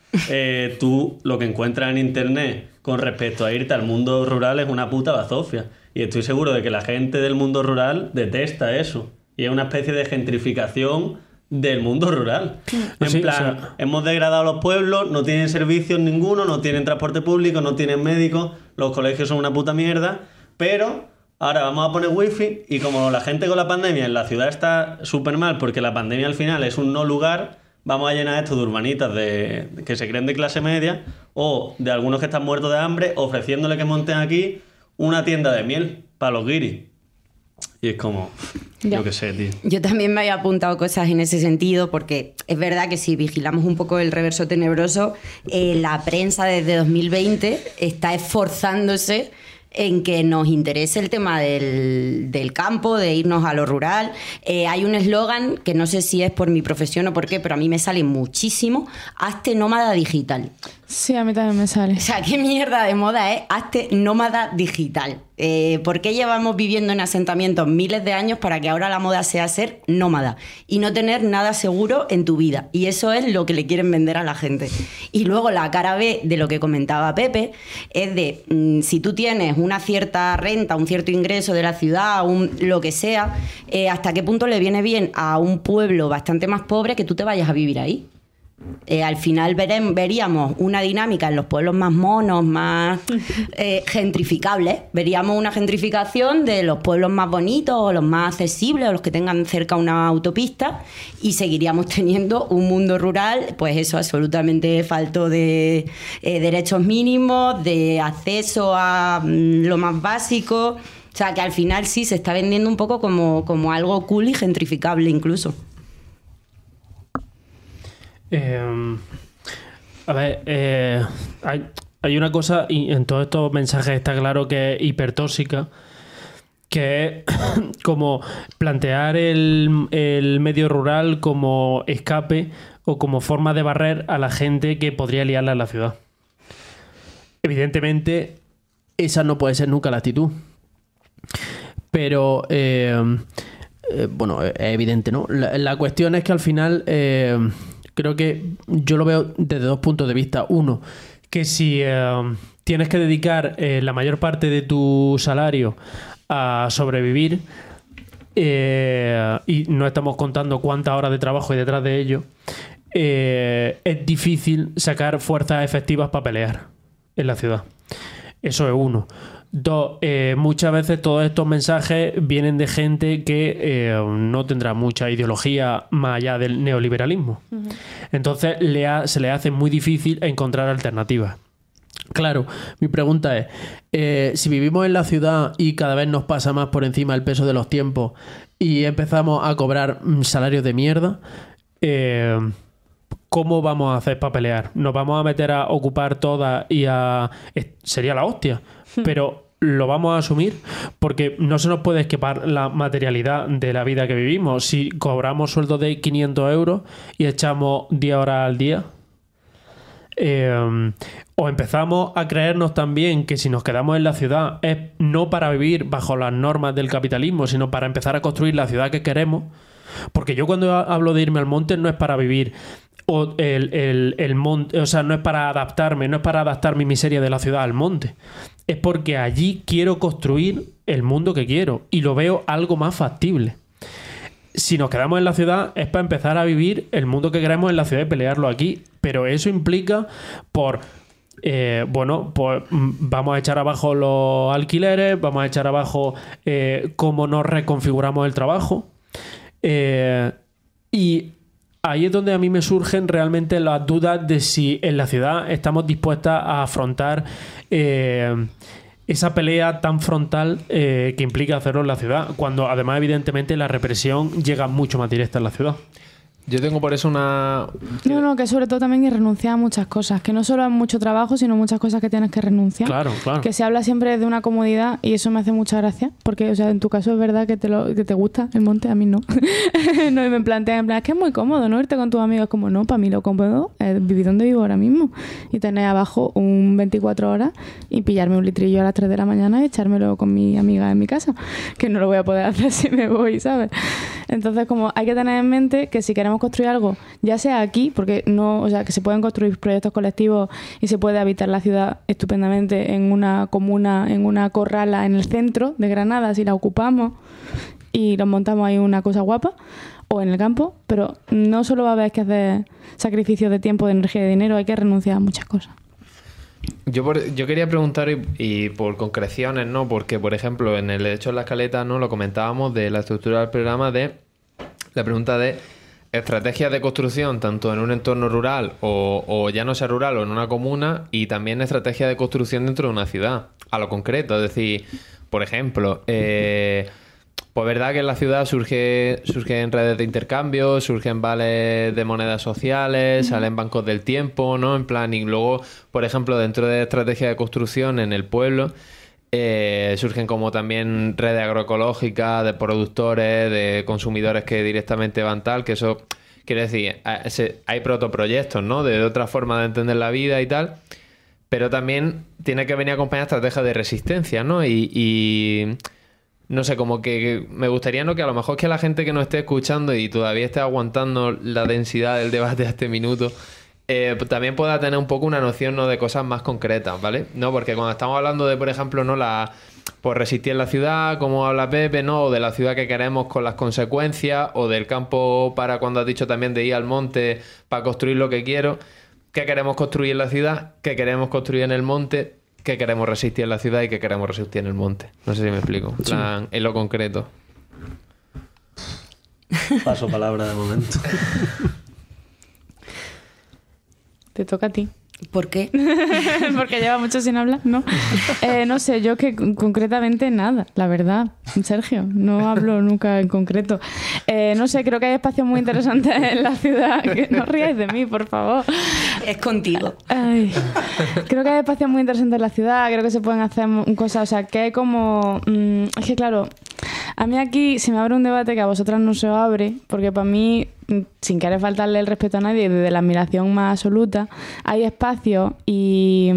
tú lo que encuentras en internet con respecto a irte al mundo rural es una puta bazofia. Y estoy seguro de que la gente del mundo rural detesta eso. Y es una especie de gentrificación del mundo rural. En plan, hemos degradado los pueblos, no tienen servicios ninguno, no tienen transporte público, no tienen médicos, los colegios son una puta mierda, pero ahora vamos a poner wifi y como la gente con la pandemia en la ciudad está súper mal porque la pandemia al final es un no lugar, vamos a llenar esto de urbanitas que se creen de clase media o de algunos que están muertos de hambre ofreciéndole que monten aquí una tienda de miel para los guiris. Y es como, yo qué sé, tío. Yo también me había apuntado cosas en ese sentido porque es verdad que si vigilamos un poco el reverso tenebroso, la prensa desde 2020 está esforzándose en que nos interese el tema del campo, de irnos a lo rural. Hay un eslogan que no sé si es por mi profesión o por qué, pero a mí me sale muchísimo: hazte nómada digital. Sí, a mí también me sale. O sea, qué mierda de moda es hazte nómada digital. ¿Por qué llevamos viviendo en asentamientos miles de años para que ahora la moda sea ser nómada y no tener nada seguro en tu vida? Y eso es lo que le quieren vender a la gente. Y luego la cara B de lo que comentaba Pepe es de si tú tienes una cierta renta, un cierto ingreso de la ciudad, lo que sea, hasta qué punto le viene bien a un pueblo bastante más pobre que tú te vayas a vivir ahí. Al final veríamos una dinámica en los pueblos más monos, más gentrificables. Veríamos una gentrificación de los pueblos más bonitos o los más accesibles o los que tengan cerca una autopista, y seguiríamos teniendo un mundo rural, pues eso, absolutamente falto de derechos mínimos, de acceso a lo más básico. O sea, que al final sí se está vendiendo un poco como algo cool y gentrificable incluso. A ver, hay una cosa, y en todos estos mensajes está claro que es hipertóxica, que es como plantear el medio rural como escape o como forma de barrer a la gente que podría liarla en la ciudad. Evidentemente, esa no puede ser nunca la actitud. Pero, bueno, es evidente, ¿no? La cuestión es que al final... creo que yo lo veo desde dos puntos de vista. Uno, que si tienes que dedicar la mayor parte de tu salario a sobrevivir, y no estamos contando cuántas horas de trabajo hay detrás de ello, es difícil sacar fuerzas efectivas para pelear en la ciudad. Eso es uno. Dos, muchas veces todos estos mensajes vienen de gente que no tendrá mucha ideología más allá del neoliberalismo. Uh-huh. Entonces se le hace muy difícil encontrar alternativas. Claro, mi pregunta es, si vivimos en la ciudad y cada vez nos pasa más por encima el peso de los tiempos y empezamos a cobrar salarios de mierda, ¿cómo vamos a hacer para pelear? ¿Nos vamos a meter a ocupar todas y sería la hostia? Pero lo vamos a asumir porque no se nos puede escapar la materialidad de la vida que vivimos. Si cobramos sueldo de 500 euros y echamos 10 horas al día, o empezamos a creernos también que si nos quedamos en la ciudad es no para vivir bajo las normas del capitalismo, sino para empezar a construir la ciudad que queremos. Porque yo cuando hablo de irme al monte no es para vivir el monte, o sea, no es para adaptarme, no es para adaptar mi miseria de la ciudad al monte. Es porque allí quiero construir el mundo que quiero y lo veo algo más factible. Si nos quedamos en la ciudad es para empezar a vivir el mundo que queremos en la ciudad y pelearlo aquí. Pero eso implica pues vamos a echar abajo los alquileres, vamos a echar abajo cómo nos reconfiguramos el trabajo. Y ahí es donde a mí me surgen realmente las dudas de si en la ciudad estamos dispuestas a afrontar esa pelea tan frontal que implica hacerlo en la ciudad, cuando además evidentemente la represión llega mucho más directa en la ciudad. Yo tengo por eso una... No, que sobre todo también es renunciar a muchas cosas, que no solo es mucho trabajo, sino muchas cosas que tienes que renunciar. Claro. Que se habla siempre de una comodidad y eso me hace mucha gracia, porque, o sea, en tu caso es verdad que te gusta el monte, a mí no. No, y me plantean en plan, es que es muy cómodo, ¿no? Irte con tus amigos, como no, para mí lo cómodo es vivir donde vivo ahora mismo y tener abajo un 24 horas y pillarme un litrillo a las 3 de la mañana y echármelo con mi amiga en mi casa, que no lo voy a poder hacer si me voy, ¿sabes? Entonces, como hay que tener en mente que si queremos queremos construir algo, ya sea aquí, porque no, o sea, que se pueden construir proyectos colectivos y se puede habitar la ciudad estupendamente en una comuna, en una corrala en el centro de Granada, si la ocupamos y nos montamos ahí una cosa guapa, o en el campo, pero no solo va a haber que hacer sacrificios de tiempo, de energía y de dinero, hay que renunciar a muchas cosas. Yo quería preguntar y por concreciones, ¿no? Porque, por ejemplo, en el hecho de la escaleta, ¿no? Lo comentábamos de la estructura del programa, de la pregunta de estrategias de construcción, tanto en un entorno rural o ya no sea rural o en una comuna, y también estrategias de construcción dentro de una ciudad, a lo concreto. Es decir, por ejemplo, pues verdad que en la ciudad surgen redes de intercambio, surgen vales de monedas sociales, salen bancos del tiempo, ¿no? En plan, y luego, por ejemplo, dentro de estrategias de construcción en el pueblo, surgen como también redes agroecológicas de productores, de consumidores que directamente van tal, que eso quiere decir, hay protoproyectos, ¿no? De otra forma de entender la vida y tal, pero también tiene que venir acompañada estrategias de resistencia, ¿no? Y no sé, como que me gustaría, ¿no? Que a lo mejor que la gente que nos esté escuchando y todavía esté aguantando la densidad del debate a este minuto, también pueda tener un poco una noción, ¿no? De cosas más concretas, ¿vale? No, porque cuando estamos hablando de, por ejemplo, ¿no? Por resistir en la ciudad, como habla Pepe, ¿no? O de la ciudad que queremos con las consecuencias, o del campo para cuando has dicho también de ir al monte para construir lo que quiero. ¿Qué queremos construir en la ciudad? ¿Qué queremos construir en el monte? ¿Qué queremos resistir en la ciudad y qué queremos resistir en el monte? No sé si me explico. En plan, en lo concreto. Paso palabra de momento. Te toca a ti. ¿Por qué? Porque lleva mucho sin hablar, ¿no? No sé, yo que concretamente nada, la verdad, Sergio, no hablo nunca en concreto. No sé, creo que hay espacios muy interesantes en la ciudad. Que no ríais de mí, por favor. Es contigo. Ay, creo que hay espacios muy interesantes en la ciudad, creo que se pueden hacer cosas, o sea, que hay como... es que claro, a mí aquí se me abre un debate que a vosotras no se os abre, porque para mí, sin querer faltarle el respeto a nadie, desde la admiración más absoluta, hay espacios y...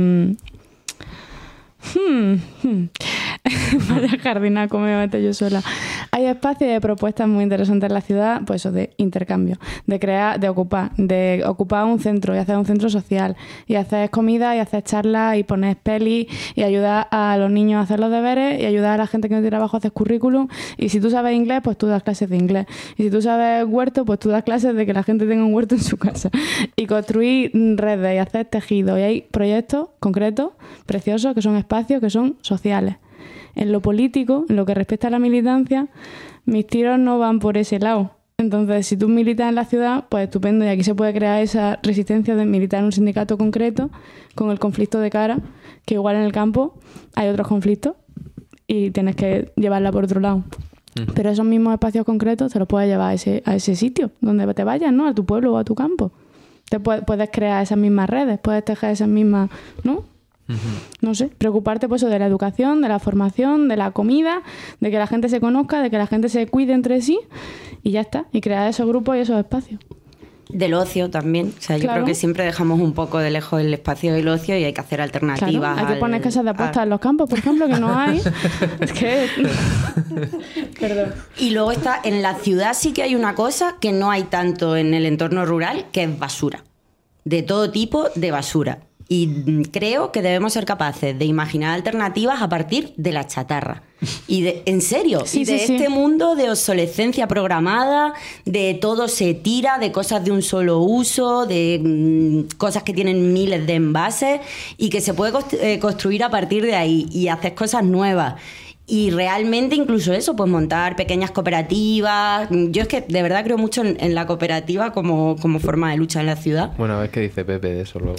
Vaya jardinaco me meto yo sola. Hay espacios y hay propuestas muy interesantes en la ciudad, pues eso, de intercambio, de crear, de ocupar un centro y hacer un centro social y hacer comida y hacer charlas y poner pelis y ayudar a los niños a hacer los deberes y ayudar a la gente que no tiene trabajo a hacer currículum. Y si tú sabes inglés, pues tú das clases de inglés. Y si tú sabes huerto, pues tú das clases de que la gente tenga un huerto en su casa. Y construir redes y hacer tejido. Y hay proyectos concretos, preciosos, que son espacios que son sociales. En lo político, en lo que respecta a la militancia, mis tiros no van por ese lado. Entonces, si tú militas en la ciudad, pues estupendo, y aquí se puede crear esa resistencia de militar en un sindicato concreto con el conflicto de cara, que igual en el campo hay otros conflictos y tienes que llevarla por otro lado. Pero esos mismos espacios concretos te los puedes llevar a ese sitio donde te vayas, ¿no? A tu pueblo o a tu campo. Puedes crear esas mismas redes, puedes tejer esas mismas, ¿no? No sé, preocuparte pues de la educación, de la formación, de la comida, de que la gente se conozca, de que la gente se cuide entre sí y ya está, y crear esos grupos y esos espacios. Del ocio también, o sea, yo creo que siempre dejamos un poco de lejos el espacio del ocio y hay que hacer alternativas. Claro, hay que poner casas de apuestas en los campos, por ejemplo, que no hay. Es que... Perdón. Y luego está, en la ciudad sí que hay una cosa que no hay tanto en el entorno rural, que es basura. De todo tipo de basura. Y creo que debemos ser capaces de imaginar alternativas a partir de la chatarra. Y en serio, sí, y de sí, este sí. mundo de obsolescencia programada, de todo se tira, de cosas de un solo uso, de cosas que tienen miles de envases y que se puede construir a partir de ahí y hacer cosas nuevas. Y realmente incluso eso, pues montar pequeñas cooperativas. Yo es que de verdad creo mucho en la cooperativa como forma de lucha en la ciudad. Bueno, a ver qué dice Pepe de eso luego.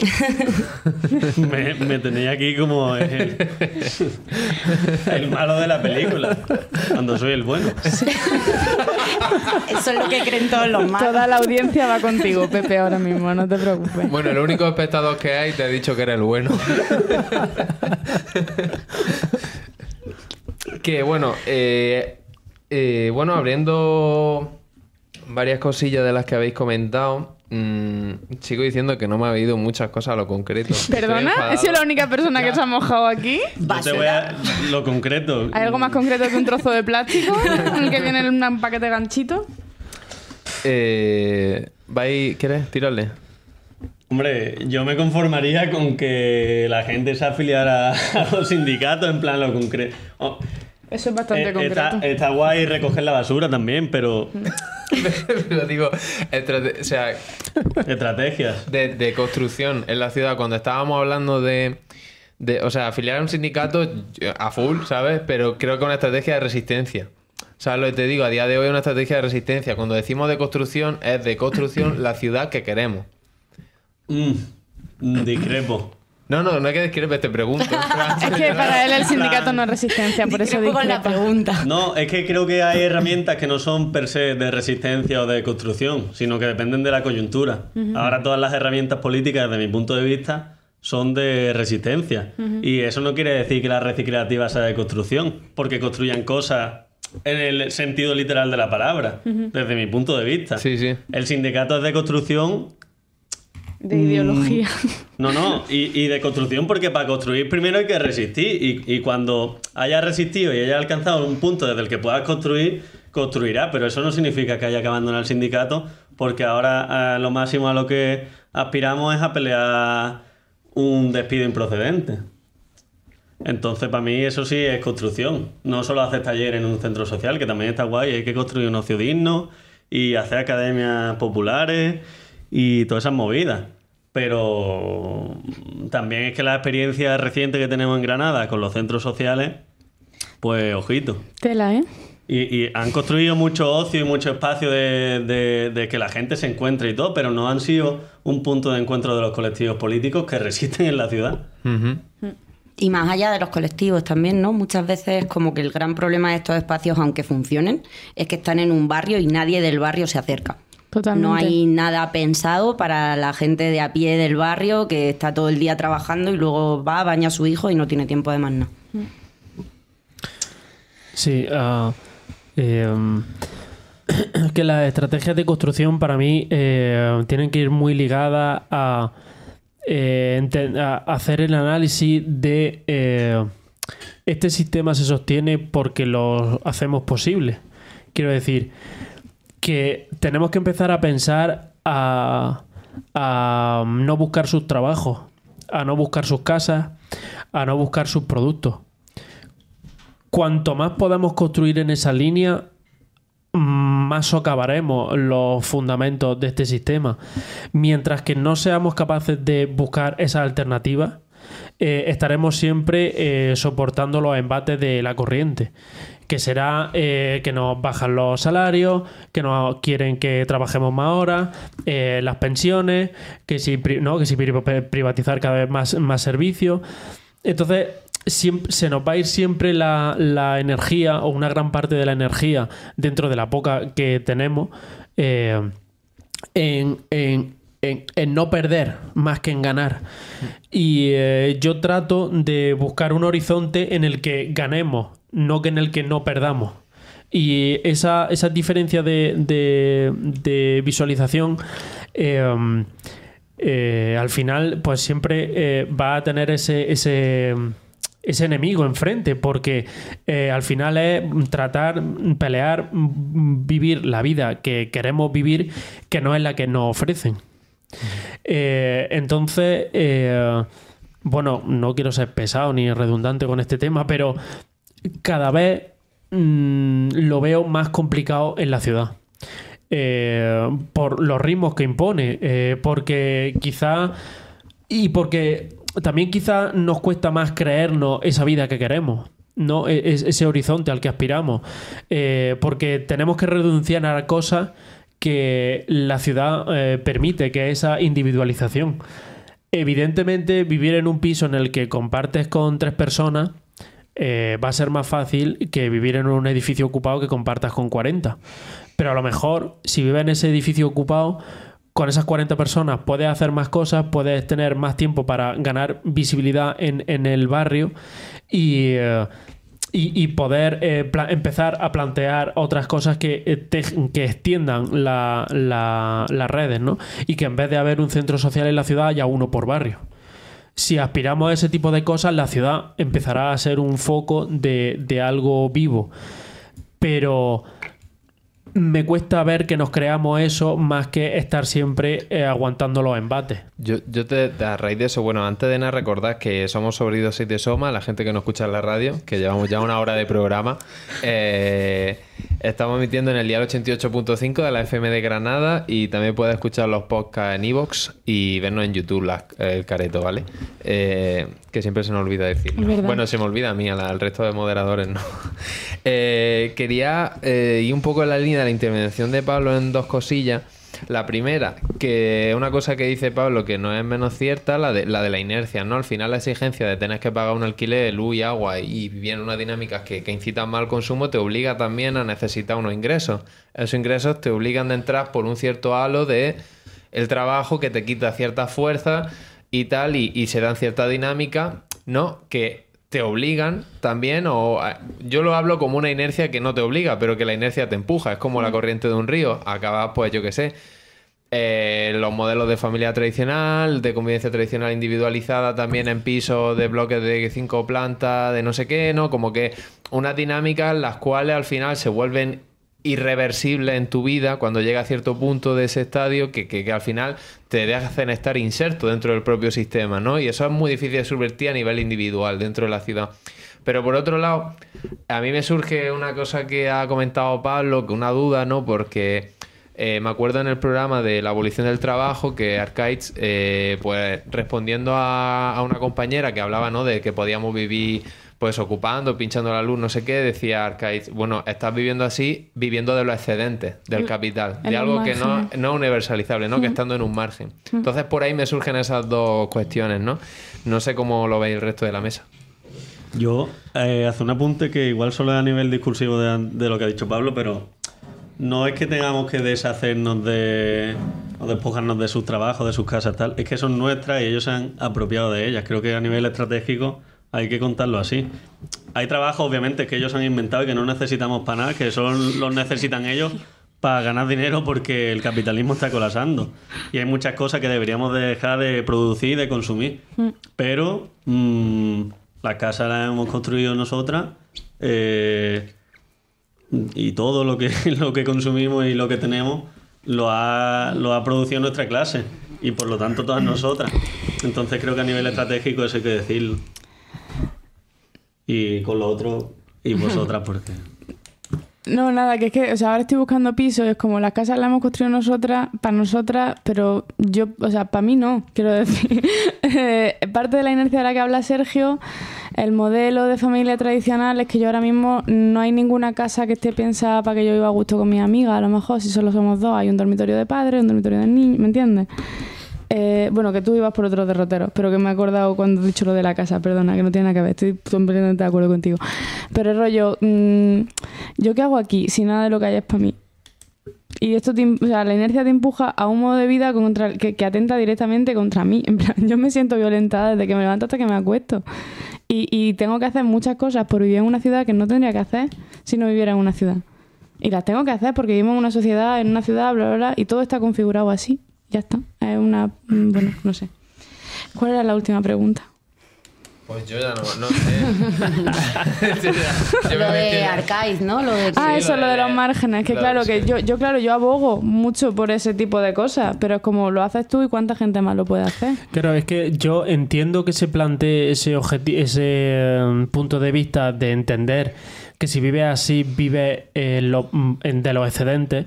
me tenéis aquí como el malo de la película, cuando soy el bueno. Eso es lo que creen todos los malos. Toda la audiencia va contigo, Pepe, ahora mismo, no te preocupes. Bueno, el único espectador que hay te ha dicho que eres el bueno. Que bueno, abriendo varias cosillas de las que habéis comentado, sigo diciendo que no me ha habido muchas cosas a lo concreto. ¿Perdona? ¿He sido la única persona que se ha mojado aquí? Yo te voy a lo concreto. ¿Hay algo más concreto que un trozo de plástico en el que viene un paquete de ganchitos? ¿Quieres tirarle? Hombre, yo me conformaría con que la gente se afiliara a los sindicatos, en plan lo concreto. Eso es bastante concreto. Está guay recoger la basura también, pero... Pero digo, estrategias. De construcción en la ciudad, cuando estábamos hablando de afiliar a un sindicato a full, ¿sabes? Pero creo que una estrategia de resistencia. ¿Sabes lo que te digo? A día de hoy es una estrategia de resistencia. Cuando decimos de construcción, es de construcción la ciudad que queremos. Discrepo. No es que discrepe, te pregunto. Es que para él el sindicato no es resistencia, por eso Discrepo con la discrepa. pregunta. No, es que creo que hay herramientas que no son per se de resistencia o de construcción, sino que dependen de la coyuntura. Ahora todas las herramientas políticas, desde mi punto de vista, son de resistencia. Y eso no quiere decir que la reciclativa sea de construcción, porque construyan cosas en el sentido literal de la palabra, desde mi punto de vista. Sí, sí. El sindicato es de construcción... De ideología. No, y de construcción, porque para construir primero hay que resistir, y cuando hayas resistido y hayas alcanzado un punto desde el que puedas construir, construirás, pero eso no significa que haya que abandonar el sindicato, porque ahora lo máximo a lo que aspiramos es a pelear un despido improcedente. Entonces, para mí eso sí es construcción, no solo hacer talleres en un centro social, que también está guay, hay que construir un ocio digno y hacer academias populares y todas esas movidas. Pero también es que la experiencia reciente que tenemos en Granada con los centros sociales, pues ojito. Tela, ¿eh? Y han construido mucho ocio y mucho espacio de que la gente se encuentre y todo, pero no han sido un punto de encuentro de los colectivos políticos que resisten en la ciudad. Y más allá de los colectivos también, ¿no? Muchas veces como que el gran problema de estos espacios, aunque funcionen, es que están en un barrio y nadie del barrio se acerca. Totalmente. No hay nada pensado para la gente de a pie del barrio que está todo el día trabajando y luego va, baña a su hijo y no tiene tiempo de más nada. Sí, que las estrategias de construcción para mí tienen que ir muy ligadas a hacer el análisis de este sistema se sostiene porque lo hacemos posible. Quiero decir que tenemos que empezar a pensar a no buscar sus trabajos, a no buscar sus casas, a no buscar sus productos. Cuanto más podamos construir en esa línea, más socavaremos los fundamentos de este sistema. Mientras que no seamos capaces de buscar esas alternativas, estaremos siempre soportando los embates de la corriente, que será que nos bajan los salarios, que nos quieren que trabajemos más horas, las pensiones, que si privatizar cada vez más servicios. Entonces se nos va a ir siempre la energía, o una gran parte de la energía dentro de la poca que tenemos, en no perder más que en ganar. Y yo trato de buscar un horizonte en el que ganemos, no que en el que no perdamos. Y esa diferencia de visualización al final pues siempre va a tener ese enemigo enfrente, porque al final es pelear, vivir la vida que queremos vivir, que no es la que nos ofrecen. Entonces, bueno, no quiero ser pesado ni redundante con este tema, pero cada vez lo veo más complicado en la ciudad. Por los ritmos que impone, porque quizá, y porque también quizá nos cuesta más creernos esa vida que queremos, ¿no? Ese horizonte al que aspiramos, porque tenemos que renunciar a cosas que la ciudad permite, que es esa individualización. Evidentemente, vivir en un piso en el que compartes con 3 personas va a ser más fácil que vivir en un edificio ocupado que compartas con 40. Pero a lo mejor, si vives en ese edificio ocupado, con esas 40 personas puedes hacer más cosas, puedes tener más tiempo para ganar visibilidad en el barrio y poder empezar a plantear otras cosas que extiendan las redes, ¿no? Y que en vez de haber un centro social en la ciudad haya uno por barrio. Si aspiramos a ese tipo de cosas, la ciudad empezará a ser un foco de algo vivo. Pero me cuesta ver que nos creamos eso más que estar siempre aguantando los embates. A raíz de eso, bueno, antes de nada recordad que somos Sobredosis de Soma, la gente que nos escucha en la radio, que llevamos ya una hora de programa. Estamos emitiendo en el dial 88.5 de la FM de Granada y también puedes escuchar los podcasts en iVoox y vernos en YouTube, el careto, ¿vale? Que siempre se nos olvida decirlo. Bueno, se me olvida a mí, al resto de moderadores no. Quería ir un poco en la línea de la intervención de Pablo en dos cosillas. La primera, que una cosa que dice Pablo que no es menos cierta, la de la inercia, ¿no? Al final la exigencia de tener que pagar un alquiler, luz y agua y vivir en unas dinámicas que incitan más al consumo te obliga también a necesitar unos ingresos. Esos ingresos te obligan a entrar por un cierto halo de el trabajo que te quita cierta fuerza y tal, y se dan cierta dinámica, ¿no? Que te obligan también, yo lo hablo como una inercia que no te obliga, pero que la inercia te empuja, es como la corriente de un río, acabas, pues yo qué sé, los modelos de familia tradicional, de convivencia tradicional individualizada también en pisos de bloques de 5 plantas, de no sé qué, ¿no? Como que unas dinámicas las cuales al final se vuelven irreversibles en tu vida cuando llega a cierto punto de ese estadio que al final te hacen estar inserto dentro del propio sistema, ¿no? Y eso es muy difícil de subvertir a nivel individual dentro de la ciudad. Pero por otro lado, a mí me surge una cosa que ha comentado Pablo, que una duda, ¿no? Porque me acuerdo en el programa de la abolición del trabajo que Arcaiz, pues respondiendo a una compañera que hablaba, ¿no? De que podíamos vivir pues ocupando, pinchando la luz, no sé qué, decía Arcaiz, bueno, estás viviendo así, viviendo de los excedentes del capital, de algo que no es universalizable, ¿no? Que estando en un margen. Entonces por ahí me surgen esas dos cuestiones, ¿no? No sé cómo lo veis el resto de la mesa. Yo, hace un apunte que igual solo es a nivel discursivo de lo que ha dicho Pablo, pero no es que tengamos que deshacernos o despojarnos de sus trabajos, de sus casas, tal, es que son nuestras y ellos se han apropiado de ellas. Creo que a nivel estratégico hay que contarlo así. Hay trabajos, obviamente, que ellos han inventado y que no necesitamos para nada, que solo los necesitan ellos para ganar dinero porque el capitalismo está colapsando. Y hay muchas cosas que deberíamos dejar de producir y de consumir. Pero las casas las hemos construido nosotras y todo lo que consumimos y lo que tenemos lo ha producido nuestra clase y por lo tanto todas nosotras. Entonces creo que a nivel estratégico eso hay que decirlo. Y con lo otro, y vosotras, porque... No, nada, que es que, o sea, ahora estoy buscando pisos, es como las casas las hemos construido nosotras, para nosotras, pero yo, o sea, para mí no, quiero decir. Parte de la inercia de la que habla Sergio, el modelo de familia tradicional es que yo ahora mismo no hay ninguna casa que esté pensada para que yo viva a gusto con mis amigas, a lo mejor si solo somos dos, hay un dormitorio de padres, un dormitorio de niños, ¿me entiendes? Bueno, que tú ibas por otros derroteros, pero que me he acordado cuando he dicho lo de la casa, perdona, que no tiene nada que ver, estoy completamente de acuerdo contigo. Pero el rollo, ¿yo qué hago aquí si nada de lo que hay es para mí? Y esto, o sea, la inercia te empuja a un modo de vida que atenta directamente contra mí. En plan, yo me siento violentada desde que me levanto hasta que me acuesto. Y tengo que hacer muchas cosas por vivir en una ciudad que no tendría que hacer si no viviera en una ciudad. Y las tengo que hacer porque vivimos en una sociedad, en una ciudad, bla, bla, bla, y todo está configurado así. Ya está. Es una... Bueno, no sé. ¿Cuál era la última pregunta? Pues yo ya no sé. Lo de Arcaiz, ¿no? Lo de... Eso, lo de los márgenes. Que claro, que yo abogo mucho por ese tipo de cosas, pero es como lo haces tú y cuánta gente más lo puede hacer. Claro, es que yo entiendo que se plantee ese punto de vista de entender que si vives así, vives de los excedentes,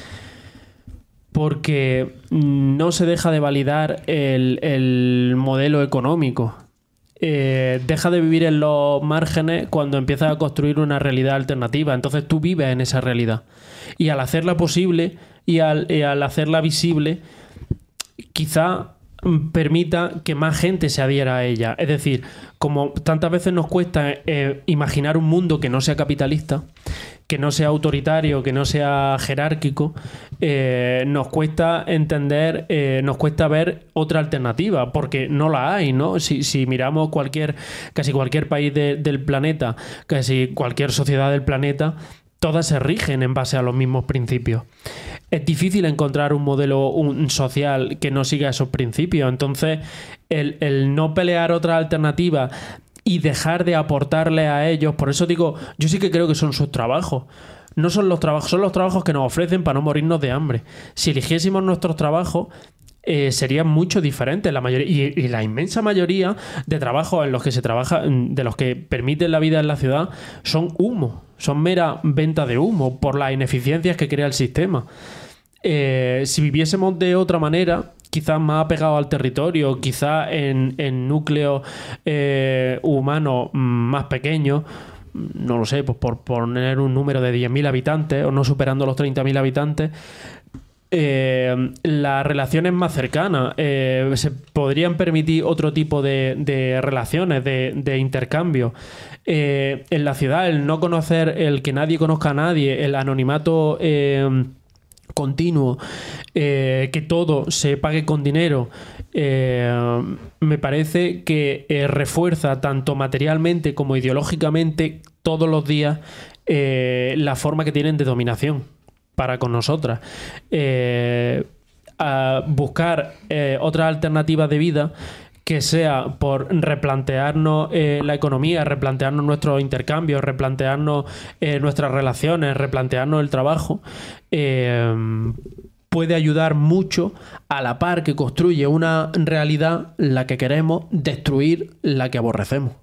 porque no se deja de validar el modelo económico. Deja de vivir en los márgenes cuando empiezas a construir una realidad alternativa. Entonces tú vives en esa realidad. Y al hacerla posible y al hacerla visible, quizá permita que más gente se adhiera a ella. Es decir, como tantas veces nos cuesta imaginar un mundo que no sea capitalista, que no sea autoritario, que no sea jerárquico, nos cuesta entender, nos cuesta ver otra alternativa, porque no la hay, ¿no? Si miramos casi cualquier país del planeta, casi cualquier sociedad del planeta, todas se rigen en base a los mismos principios. Es difícil encontrar un modelo social que no siga esos principios. Entonces, el no pelear otra alternativa y dejar de aportarle a ellos. Por eso digo, yo sí que creo que son sus trabajos. No son los trabajos, son los trabajos que nos ofrecen para no morirnos de hambre. Si eligiésemos nuestros trabajos, serían mucho diferentes. La mayoría, y la inmensa mayoría de trabajos en los que se trabaja, de los que permiten la vida en la ciudad, son humo. Son mera venta de humo por las ineficiencias que crea el sistema. Si viviésemos de otra manera, quizás más apegados al territorio, quizás en núcleos humanos más pequeños, no lo sé, pues por poner un número de 10.000 habitantes o no superando los 30.000 habitantes, las relaciones más cercanas, se podrían permitir otro tipo de relaciones, de intercambio. En la ciudad, el no conocer, el que nadie conozca a nadie, el anonimato continuo, que todo se pague con dinero, me parece que refuerza tanto materialmente como ideológicamente todos los días la forma que tienen de dominación para con nosotras. A buscar otras alternativas de vida, que sea por replantearnos la economía, replantearnos nuestros intercambios, replantearnos nuestras relaciones, replantearnos el trabajo, puede ayudar mucho, a la par que construye una realidad la que queremos, destruir la que aborrecemos.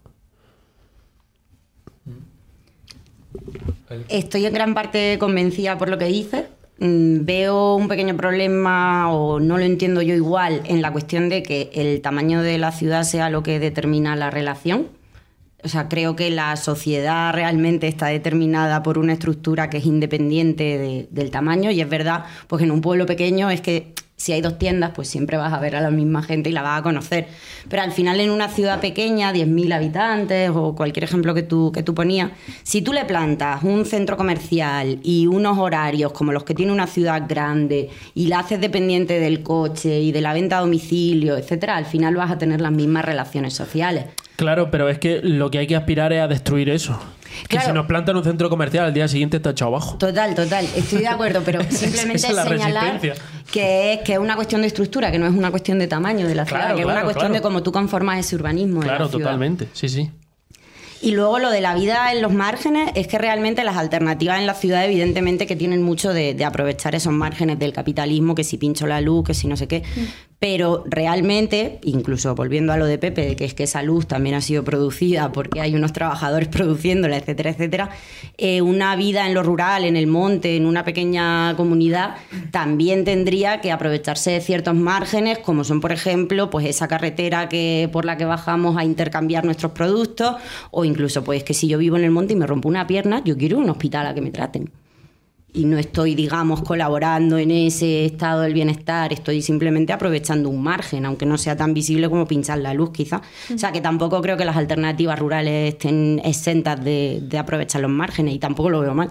Estoy en gran parte convencida por lo que dices. Veo un pequeño problema, o no lo entiendo yo igual, en la cuestión de que el tamaño de la ciudad sea lo que determina la relación. O sea, creo que la sociedad realmente está determinada por una estructura que es independiente del tamaño, y es verdad, pues en un pueblo pequeño es que si hay 2 tiendas, pues siempre vas a ver a la misma gente y la vas a conocer. Pero al final, en una ciudad pequeña, 10.000 habitantes o cualquier ejemplo que tú ponías, si tú le plantas un centro comercial y unos horarios como los que tiene una ciudad grande y la haces dependiente del coche y de la venta a domicilio, etcétera, al final vas a tener las mismas relaciones sociales. Claro, pero es que lo que hay que aspirar es a destruir eso. Que Claro. si nos plantan un centro comercial, al día siguiente está echado abajo. Total, estoy de acuerdo, pero simplemente Esa es la señalar resistencia. que es una cuestión de estructura, que no es una cuestión de tamaño de la ciudad, Claro, que es claro, una cuestión claro. de cómo tú conformas ese urbanismo de Claro, la ciudad. totalmente. Sí, sí. Y luego lo de la vida en los márgenes, es que realmente las alternativas en la ciudad evidentemente que tienen mucho de aprovechar esos márgenes del capitalismo, que si pincho la luz, que si no sé qué. Pero realmente, incluso volviendo a lo de Pepe, de que es que esa luz también ha sido producida porque hay unos trabajadores produciéndola, etcétera, etcétera, una vida en lo rural, en el monte, en una pequeña comunidad, también tendría que aprovecharse de ciertos márgenes, como son, por ejemplo, pues esa carretera por la que bajamos a intercambiar nuestros productos, o incluso, pues que si yo vivo en el monte y me rompo una pierna, yo quiero un hospital a que me traten. Y no estoy, digamos, colaborando en ese estado del bienestar, estoy simplemente aprovechando un margen, aunque no sea tan visible como pinchar la luz, quizás. O sea, que tampoco creo que las alternativas rurales estén exentas de aprovechar los márgenes, y tampoco lo veo mal.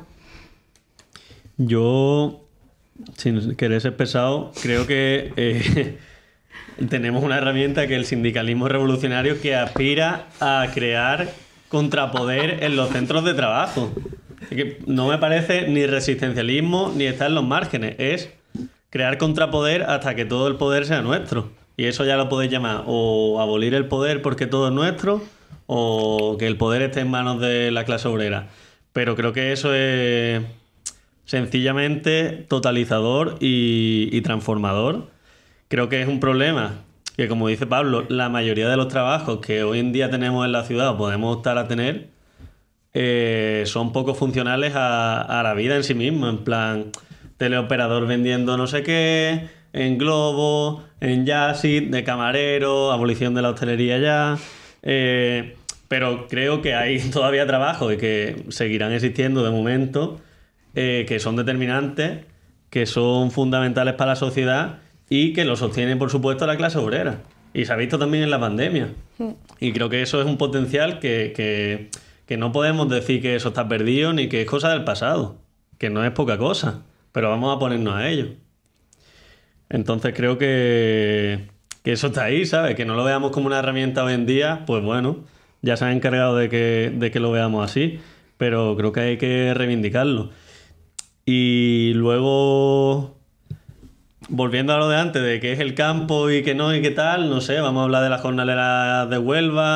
Yo, sin querer ser pesado, creo que tenemos una herramienta, que es el sindicalismo revolucionario, que aspira a crear contrapoder en los centros de trabajo. Que no me parece ni resistencialismo ni estar en los márgenes, es crear contrapoder hasta que todo el poder sea nuestro. Y eso ya lo podéis llamar o abolir el poder porque todo es nuestro, o que el poder esté en manos de la clase obrera. Pero creo que eso es sencillamente totalizador y transformador. Creo que es un problema que, como dice Pablo, la mayoría de los trabajos que hoy en día tenemos en la ciudad o podemos optar a tener son poco funcionales a la vida en sí mismo. En plan, teleoperador vendiendo no sé qué, en Globo, en Yassit, de camarero, abolición de la hostelería ya. Pero creo que hay todavía trabajos y que seguirán existiendo de momento, que son determinantes, que son fundamentales para la sociedad y que lo sostiene, por supuesto, la clase obrera. Y se ha visto también en la pandemia. Y creo que eso es un potencial que no podemos decir que eso está perdido ni que es cosa del pasado, que no es poca cosa, pero vamos a ponernos a ello. Entonces creo que eso está ahí, ¿sabes? Que no lo veamos como una herramienta hoy en día, pues bueno, ya se han encargado de que lo veamos así, pero creo que hay que reivindicarlo. Y luego, volviendo a lo de antes, de qué es el campo y qué no y qué tal, no sé, vamos a hablar de las jornaleras de Huelva,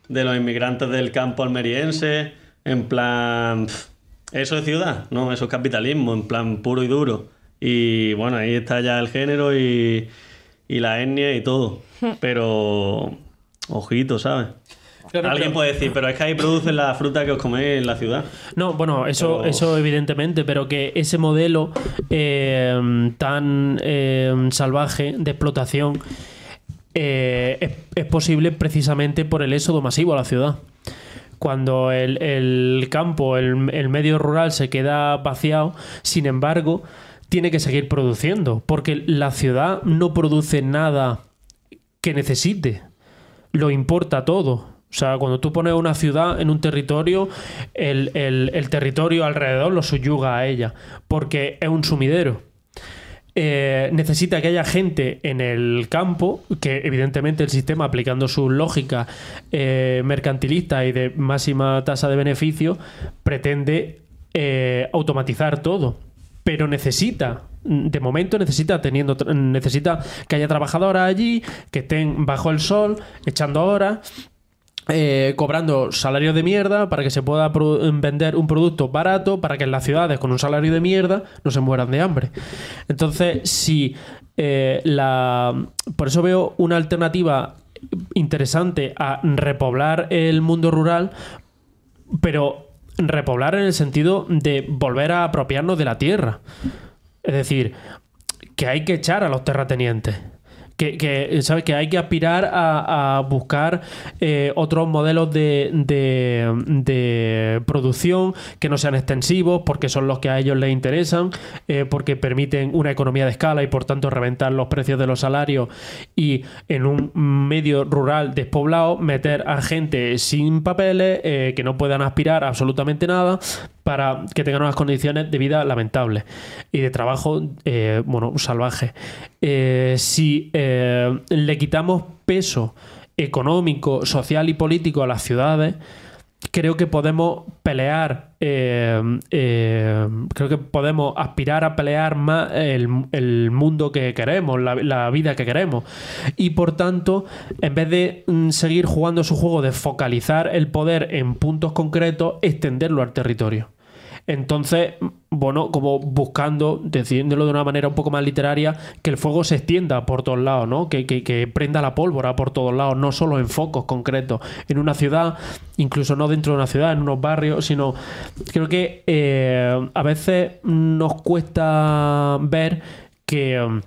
de los inmigrantes del campo almeriense, en plan... Eso es ciudad, no, eso es capitalismo, en plan puro y duro. Y bueno, ahí está ya el género y la etnia y todo. Pero, ojito, ¿sabes? Claro, Alguien puede decir, pero es que ahí producen la fruta que os coméis en la ciudad. No, bueno, eso evidentemente, pero que ese modelo tan salvaje de explotación es posible precisamente por el éxodo masivo a la ciudad. Cuando el campo, el medio rural se queda vaciado, sin embargo, tiene que seguir produciendo, porque la ciudad no produce nada que necesite, lo importa todo. O sea, cuando tú pones una ciudad en un territorio, el territorio alrededor lo subyuga a ella, porque es un sumidero. Necesita que haya gente en el campo, que evidentemente el sistema, aplicando sus lógicas mercantilistas y de máxima tasa de beneficio, pretende automatizar todo. Pero de momento necesita que haya trabajadoras allí, que estén bajo el sol, echando horas, cobrando salarios de mierda para que se pueda vender un producto barato, para que en las ciudades con un salario de mierda no se mueran de hambre. Entonces, por eso veo una alternativa interesante a repoblar el mundo rural, pero repoblar en el sentido de volver a apropiarnos de la tierra. Es decir, que hay que echar a los terratenientes. ¿Sabes? Que hay que aspirar a buscar otros modelos de producción que no sean extensivos, porque son los que a ellos les interesan, porque permiten una economía de escala y por tanto reventar los precios de los salarios, y en un medio rural despoblado meter a gente sin papeles, que no puedan aspirar a absolutamente nada, para que tengan unas condiciones de vida lamentables y de trabajo, salvaje. Si le quitamos peso económico, social y político a las ciudades, creo que podemos pelear, creo que podemos aspirar a pelear más el mundo que queremos, la vida que queremos. Y por tanto, en vez de seguir jugando su juego de focalizar el poder en puntos concretos, extenderlo al territorio. Entonces, como buscando, decidiéndolo de una manera un poco más literaria, que el fuego se extienda por todos lados, ¿no? Que prenda la pólvora por todos lados, no solo en focos concretos, en una ciudad, incluso no dentro de una ciudad, en unos barrios, sino creo que a veces nos cuesta ver que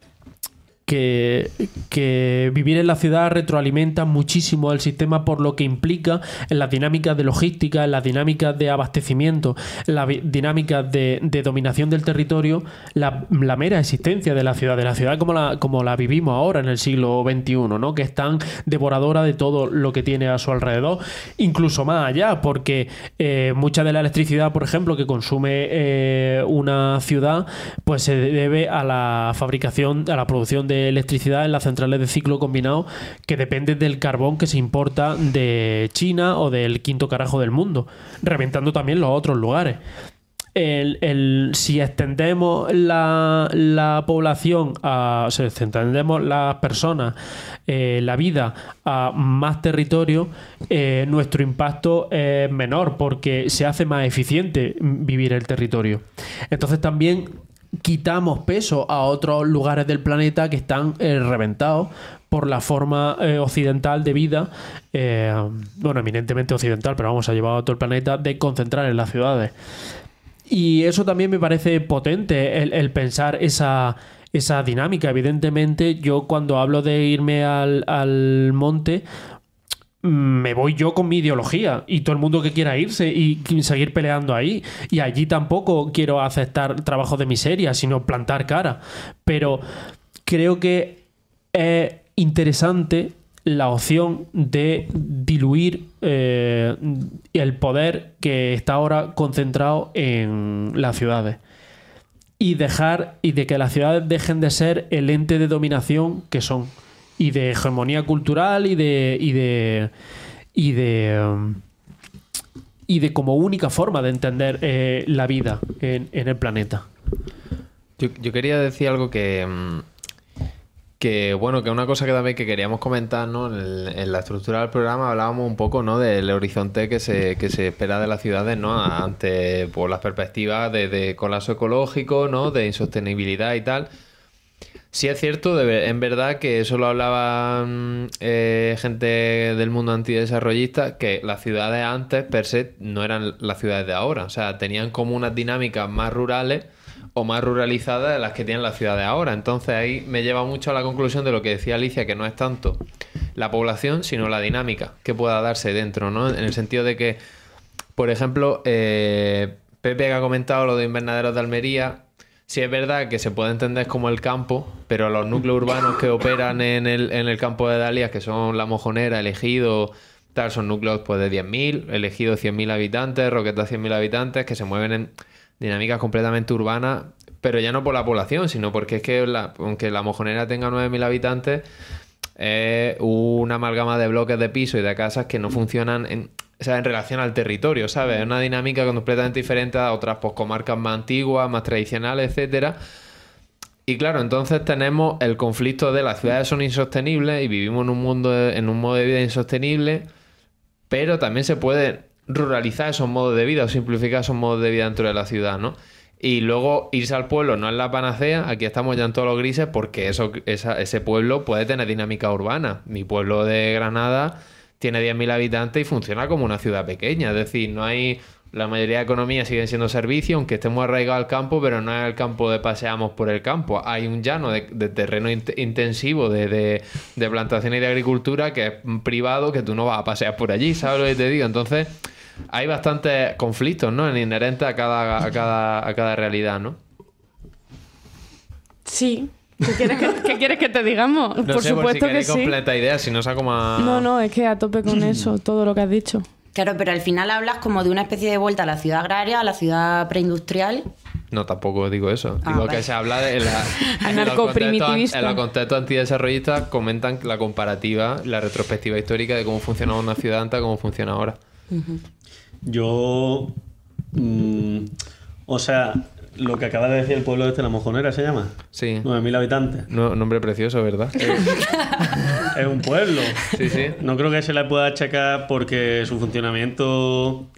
vivir en la ciudad retroalimenta muchísimo al sistema, por lo que implica en las dinámicas de logística, en las dinámicas de abastecimiento, en las dinámicas de dominación del territorio, la mera existencia de la ciudad como la vivimos ahora en el siglo XXI, ¿no? Que es tan devoradora de todo lo que tiene a su alrededor, incluso más allá, porque mucha de la electricidad, por ejemplo, que consume una ciudad, pues se debe a la producción de electricidad en las centrales de ciclo combinado, que depende del carbón que se importa de China o del quinto carajo del mundo, reventando también los otros lugares. Si extendemos la población, si extendemos las personas, la vida a más territorio, nuestro impacto es menor, porque se hace más eficiente vivir el territorio. Entonces también quitamos peso a otros lugares del planeta que están reventados por la forma occidental de vida, eminentemente occidental, pero vamos a llevar a todo el planeta, de concentrar en las ciudades. Y eso también me parece potente, el pensar esa dinámica. Evidentemente, yo cuando hablo de irme al monte, me voy yo con mi ideología, y todo el mundo que quiera irse y seguir peleando ahí, y allí tampoco quiero aceptar trabajos de miseria, sino plantar cara. Pero creo que es interesante la opción de diluir el poder que está ahora concentrado en las ciudades, y de que las ciudades dejen de ser el ente de dominación que son, y de hegemonía cultural y de como única forma de entender la vida en el planeta. Yo quería decir algo que que una cosa que también que queríamos comentar, ¿no? En la estructura del programa hablábamos un poco, ¿no? Del horizonte que se espera de las ciudades, ¿no? Ante pues, las perspectivas de colapso ecológico, ¿no? De insostenibilidad y tal. Sí es cierto, en verdad, que eso lo hablaban gente del mundo antidesarrollista, que las ciudades antes, per se, no eran las ciudades de ahora. O sea, tenían como unas dinámicas más rurales o más ruralizadas de las que tienen las ciudades ahora. Entonces ahí me lleva mucho a la conclusión de lo que decía Alicia, que no es tanto la población, sino la dinámica que pueda darse dentro, ¿no? En el sentido de que, por ejemplo, Pepe, que ha comentado lo de invernaderos de Almería, sí es verdad que se puede entender como el campo, pero los núcleos urbanos que operan en el campo de Dalias, que son La Mojonera, El Ejido, tal, son núcleos pues de 10.000, El Ejido 100.000 habitantes, Roqueta 100.000 habitantes, que se mueven en dinámicas completamente urbanas, pero ya no por la población, sino porque es que aunque La Mojonera tenga 9.000 habitantes, es una amalgama de bloques de pisos y de casas que no funcionan en relación al territorio, ¿sabes? Es una dinámica completamente diferente a otras pues, comarcas más antiguas, más tradicionales, etcétera. Y claro, entonces tenemos el conflicto de las ciudades son insostenibles y vivimos en un modo de vida insostenible, pero también se puede ruralizar esos modos de vida o simplificar esos modos de vida dentro de la ciudad, ¿no? Y luego irse al pueblo no es la panacea, aquí estamos ya en todos los grises porque ese pueblo puede tener dinámica urbana. Mi pueblo de Granada tiene 10.000 habitantes y funciona como una ciudad pequeña, es decir, no hay... La mayoría de economías siguen siendo servicios, aunque estemos arraigados al campo, pero no es el campo de paseamos por el campo. Hay un llano de terreno intensivo de plantación y de agricultura que es privado, que tú no vas a pasear por allí, ¿sabes lo que te digo? Entonces, hay bastantes conflictos, ¿no? Inherentes a cada realidad, ¿no? Sí. ¿Qué quieres que te digamos? No por sé, supuesto por si que sí. completa idea, si no saco más... No, es que a tope con eso, todo lo que has dicho. Claro, pero al final hablas como de una especie de vuelta a la ciudad agraria, a la ciudad preindustrial. No, tampoco digo eso. Ah, digo vale. que se habla de Anarcoprimitivista. en los contextos antidesarrollistas comentan la comparativa, la retrospectiva histórica de cómo funcionaba una ciudad antes a cómo funciona ahora. Yo... o sea, lo que acaba de decir el pueblo La Mojonera se llama. Sí. 9.000 habitantes. Nombre precioso, ¿verdad? Es un pueblo. Sí, sí. No creo que se le pueda achacar porque su funcionamiento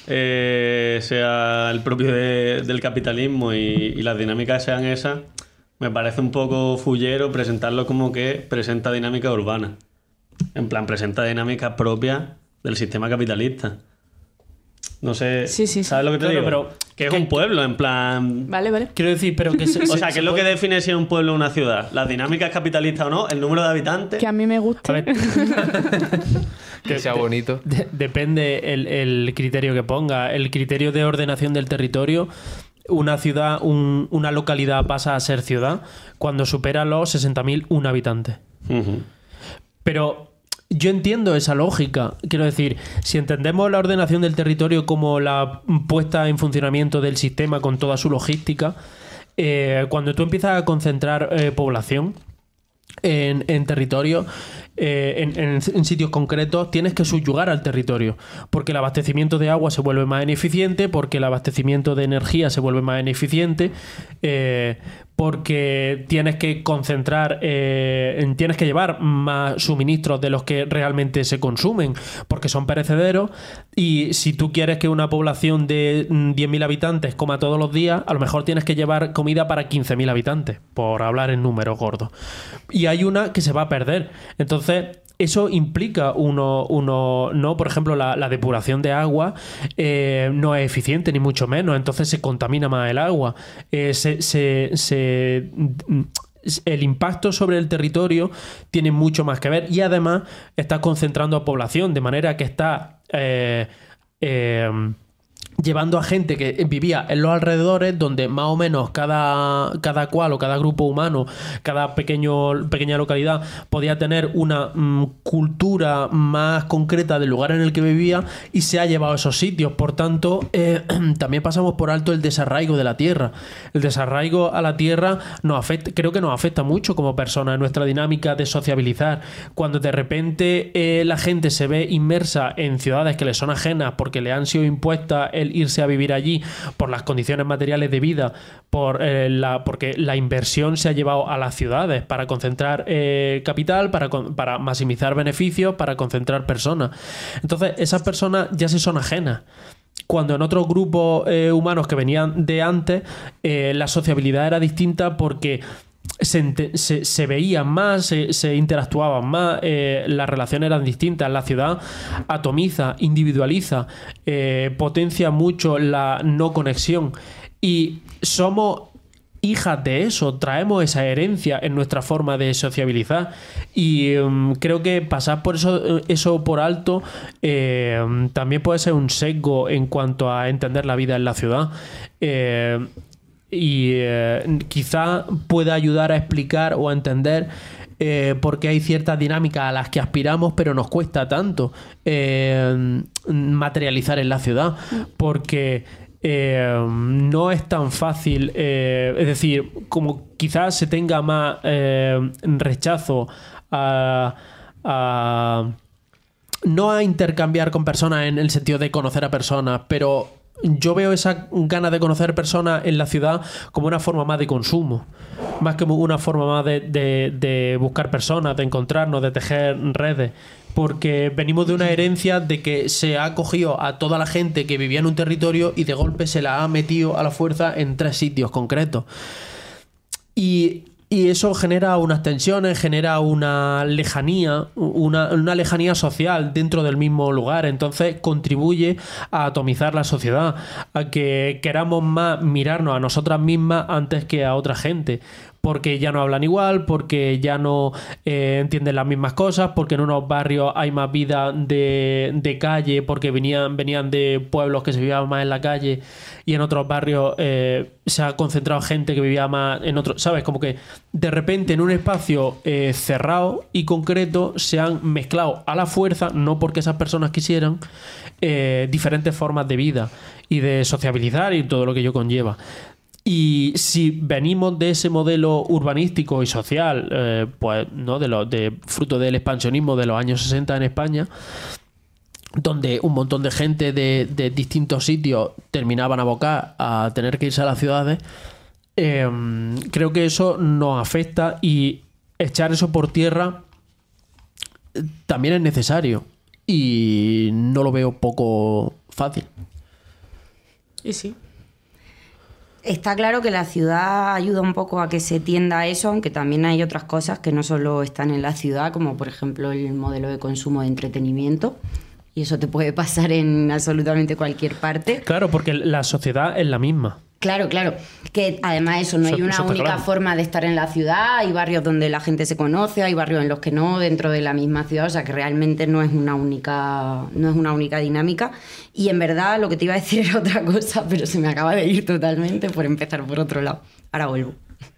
sea el propio del capitalismo y las dinámicas sean esas. Me parece un poco fullero presentarlo como que presenta dinámica urbana. En plan, presenta dinámicas propias del sistema capitalista. No sé, Sí. ¿sabes lo que te Claro, digo? pero que es un pueblo, en plan... Vale. Quiero decir, pero que O sea, ¿qué es lo que define si es un pueblo o una ciudad? ¿Las dinámicas capitalistas o no? ¿El número de habitantes? Que a mí me gusta. A ver, Que sea bonito. depende el criterio que ponga. El criterio de ordenación del territorio. Una ciudad, una localidad pasa a ser ciudad cuando supera los 60.001 habitantes. Ujú. Pero yo entiendo esa lógica. Quiero decir, si entendemos la ordenación del territorio como la puesta en funcionamiento del sistema con toda su logística, cuando tú empiezas a concentrar población en territorio, en sitios concretos, tienes que subyugar al territorio, porque el abastecimiento de agua se vuelve más ineficiente, porque el abastecimiento de energía se vuelve más ineficiente, porque tienes que concentrar, tienes que llevar más suministros de los que realmente se consumen, porque son perecederos, y si tú quieres que una población de 10.000 habitantes coma todos los días, a lo mejor tienes que llevar comida para 15.000 habitantes, por hablar en números gordos. Y hay una que se va a perder. Entonces, eso implica no, por ejemplo, la depuración de agua no es eficiente, ni mucho menos, entonces se contamina más el agua. El impacto sobre el territorio tiene mucho más que ver y además está concentrando a población, de manera que está llevando a gente que vivía en los alrededores, donde más o menos cada cual o cada grupo humano, cada pequeña localidad podía tener una cultura más concreta del lugar en el que vivía, y se ha llevado a esos sitios. Por tanto, también pasamos por alto el desarraigo de la tierra. El desarraigo a la tierra creo que nos afecta mucho como personas en nuestra dinámica de sociabilizar. Cuando de repente la gente se ve inmersa en ciudades que le son ajenas porque le han sido impuestas en el irse a vivir allí por las condiciones materiales de vida, porque la inversión se ha llevado a las ciudades para concentrar capital, para maximizar beneficios, para concentrar personas. Entonces, esas personas ya se son ajenas. Cuando en otros grupos humanos que venían de antes, la sociabilidad era distinta porque se veían más, se interactuaban más, las relaciones eran distintas. La ciudad atomiza, individualiza, potencia mucho la no conexión, y somos hijas de eso, traemos esa herencia en nuestra forma de sociabilizar, y creo que pasar por eso por alto también puede ser un sesgo en cuanto a entender la vida en la ciudad. Quizá pueda ayudar a explicar o a entender por qué hay ciertas dinámicas a las que aspiramos pero nos cuesta tanto materializar en la ciudad, porque no es tan fácil, es decir, como quizás se tenga más rechazo no a intercambiar con personas en el sentido de conocer a personas, pero yo veo esa gana de conocer personas en la ciudad como una forma más de consumo, más que una forma más de buscar personas, de encontrarnos, de tejer redes, porque venimos de una herencia de que se ha cogido a toda la gente que vivía en un territorio y de golpe se la ha metido a la fuerza en 3 sitios concretos. Y eso genera unas tensiones, genera una lejanía, una lejanía social dentro del mismo lugar. Entonces contribuye a atomizar la sociedad, a que queramos más mirarnos a nosotras mismas antes que a otra gente, porque ya no hablan igual, porque ya no entienden las mismas cosas, porque en unos barrios hay más vida de calle, porque venían de pueblos que se vivían más en la calle, y en otros barrios se ha concentrado gente que vivía más en otros, ¿sabes? Como que de repente en un espacio cerrado y concreto se han mezclado a la fuerza, no porque esas personas quisieran, diferentes formas de vida y de sociabilizar y todo lo que ello conlleva. Y si venimos de ese modelo urbanístico y social, pues no de fruto del expansionismo de los años 60 en España, donde un montón de gente de distintos sitios terminaban abocados a tener que irse a las ciudades, creo que eso nos afecta, y echar eso por tierra también es necesario, y no lo veo poco fácil. Y sí. Está claro que la ciudad ayuda un poco a que se tienda a eso, aunque también hay otras cosas que no solo están en la ciudad, como por ejemplo el modelo de consumo de entretenimiento. Y eso te puede pasar en absolutamente cualquier parte. Claro, porque la sociedad es la misma. Claro, claro. Que además eso, no hay una única forma de estar en la ciudad. Hay barrios donde la gente se conoce, hay barrios en los que no, dentro de la misma ciudad. O sea, que realmente no es una única dinámica. Y en verdad lo que te iba a decir era otra cosa, pero se me acaba de ir totalmente por empezar por otro lado. Ahora vuelvo.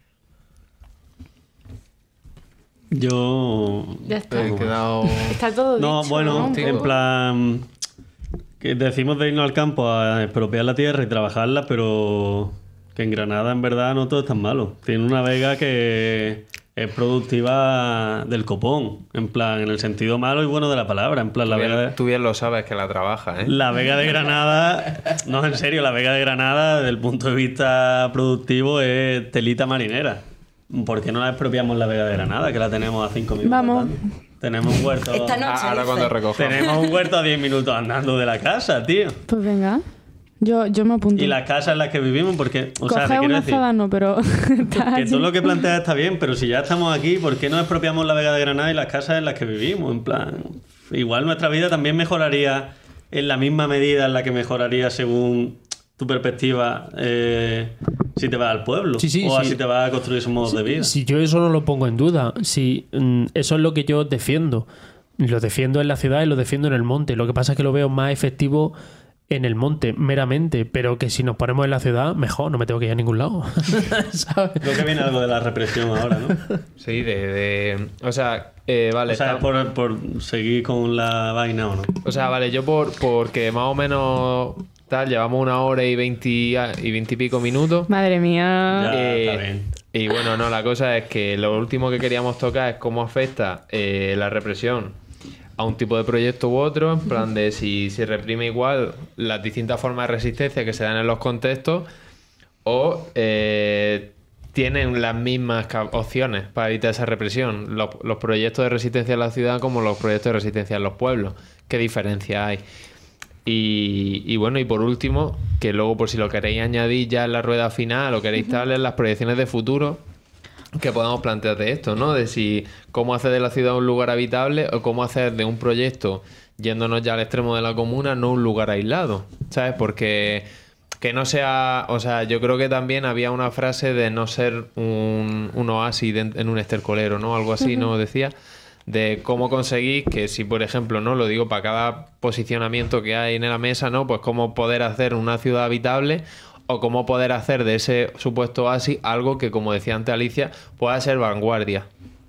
Yo... Ya está. Quedado... Está todo No, dicho, bueno, ¿no? en plan... que decimos de irnos al campo a expropiar la tierra y trabajarla, pero que en Granada en verdad no todo es tan malo. Tiene una vega que es productiva del copón, en plan, en el sentido malo y bueno de la palabra. En plan, Tú bien lo sabes que la trabajas, ¿eh? La Vega de Granada, no, en serio, la Vega de Granada, desde el punto de vista productivo, es telita marinera. ¿Por qué no la expropiamos la Vega de Granada, que la tenemos a 5 minutos? Vamos. andando? Tenemos un huerto. Esta noche. Ahora cuando recojamos. Tenemos un huerto a 10 minutos andando de la casa, tío. Pues venga. Yo me apunto. Y las casas en las que vivimos, porque, o sea, te Coger quiero una decir, azada no, pero... está que allí. todo lo que planteas está bien, pero si ya estamos aquí, ¿por qué no expropiamos la Vega de Granada y las casas en las que vivimos? En plan, igual nuestra vida también mejoraría en la misma medida en la que mejoraría según tu perspectiva si te vas al pueblo o si te vas a construir esos modos de vida. Si yo eso no lo pongo en duda, si eso es lo que yo defiendo. Lo defiendo en la ciudad y lo defiendo en el monte. Lo que pasa es que lo veo más efectivo en el monte, meramente, pero que si nos ponemos en la ciudad, mejor, no me tengo que ir a ningún lado. ¿Sabes? Creo que viene algo de la represión ahora, ¿no? Sí, o sea, vale. O sea, por seguir con la vaina o no. O sea, vale, yo porque más o menos tal, llevamos 1 hora y 20 y pico minutos. Madre mía. Ya, está bien. Y bueno, no, la cosa es que lo último que queríamos tocar es cómo afecta la represión a un tipo de proyecto u otro, en plan de si se reprime igual las distintas formas de resistencia que se dan en los contextos o tienen las mismas opciones para evitar esa represión, los proyectos de resistencia en la ciudad como los proyectos de resistencia en los pueblos. ¿Qué diferencia hay? Y bueno, y por último, que luego por si lo queréis añadir ya en la rueda final o queréis darle las proyecciones de futuro que podamos plantear de esto, ¿no? De si cómo hacer de la ciudad un lugar habitable o cómo hacer de un proyecto, yéndonos ya al extremo de la comuna, no un lugar aislado, ¿sabes? Porque que no sea... O sea, yo creo que también había una frase de no ser un oasis en un estercolero, ¿no? Algo así, ¿no? Decía... de cómo conseguir que si, por ejemplo, no lo digo para cada posicionamiento que hay en la mesa, ¿no? Pues cómo poder hacer una ciudad habitable o cómo poder hacer de ese supuesto oasis algo que, como decía antes Alicia, pueda ser vanguardia.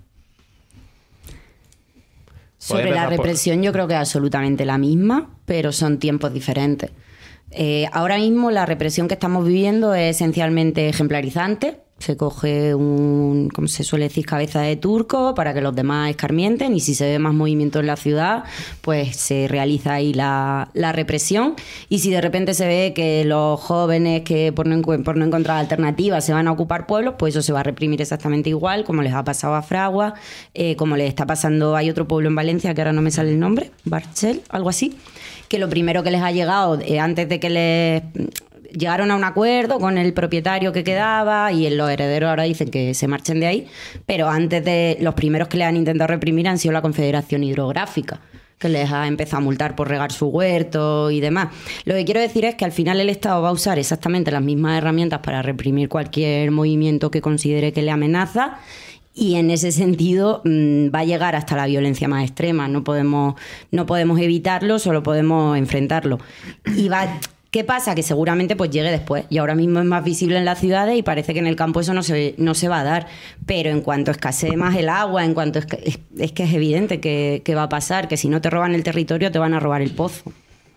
Sobre la represión yo creo que es absolutamente la misma, pero son tiempos diferentes. Ahora mismo la represión que estamos viviendo es esencialmente ejemplarizante. Se coge como se suele decir, cabeza de turco para que los demás escarmienten, y si se ve más movimiento en la ciudad, pues se realiza ahí la represión. Y si de repente se ve que los jóvenes que por no encontrar alternativas se van a ocupar pueblos, pues eso se va a reprimir exactamente igual, como les ha pasado a Fragua, como les está pasando, hay otro pueblo en Valencia que ahora no me sale el nombre, Barchel, algo así, que lo primero que les ha llegado, antes de que les... Llegaron a un acuerdo con el propietario que quedaba y los herederos ahora dicen que se marchen de ahí, pero antes de los primeros que le han intentado reprimir han sido la Confederación Hidrográfica, que les ha empezado a multar por regar su huerto y demás. Lo que quiero decir es que al final el Estado va a usar exactamente las mismas herramientas para reprimir cualquier movimiento que considere que le amenaza, y en ese sentido va a llegar hasta la violencia más extrema. No podemos evitarlo, solo podemos enfrentarlo. ¿Qué pasa? Que seguramente pues llegue después, y ahora mismo es más visible en las ciudades y parece que en el campo eso no se va a dar, pero en cuanto escasee más el agua, es que es evidente que va a pasar, que si no te roban el territorio te van a robar el pozo.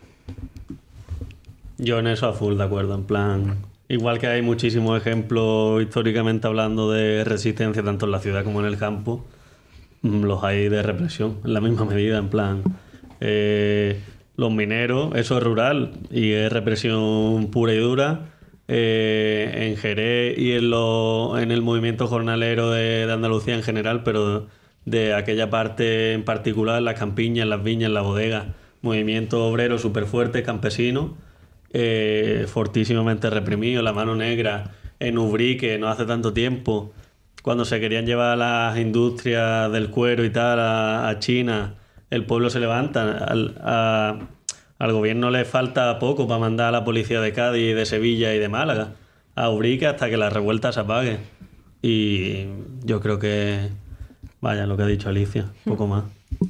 Yo en eso a full de acuerdo, en plan, igual que hay muchísimos ejemplos históricamente hablando de resistencia tanto en la ciudad como en el campo, los hay de represión en la misma medida, en plan... los mineros, eso es rural y es represión pura y dura. En Jerez y en el movimiento jornalero de Andalucía en general, pero de aquella parte en particular, las campiñas, las viñas, las bodegas, movimiento obrero súper fuerte, campesino, fortísimamente reprimido. La mano negra en Ubrique no hace tanto tiempo, cuando se querían llevar las industrias del cuero y tal a China. El pueblo se levanta, al gobierno le falta poco para mandar a la policía de Cádiz, de Sevilla y de Málaga a Ubrique hasta que la revuelta se apague. Y yo creo que, vaya, lo que ha dicho Alicia, poco más.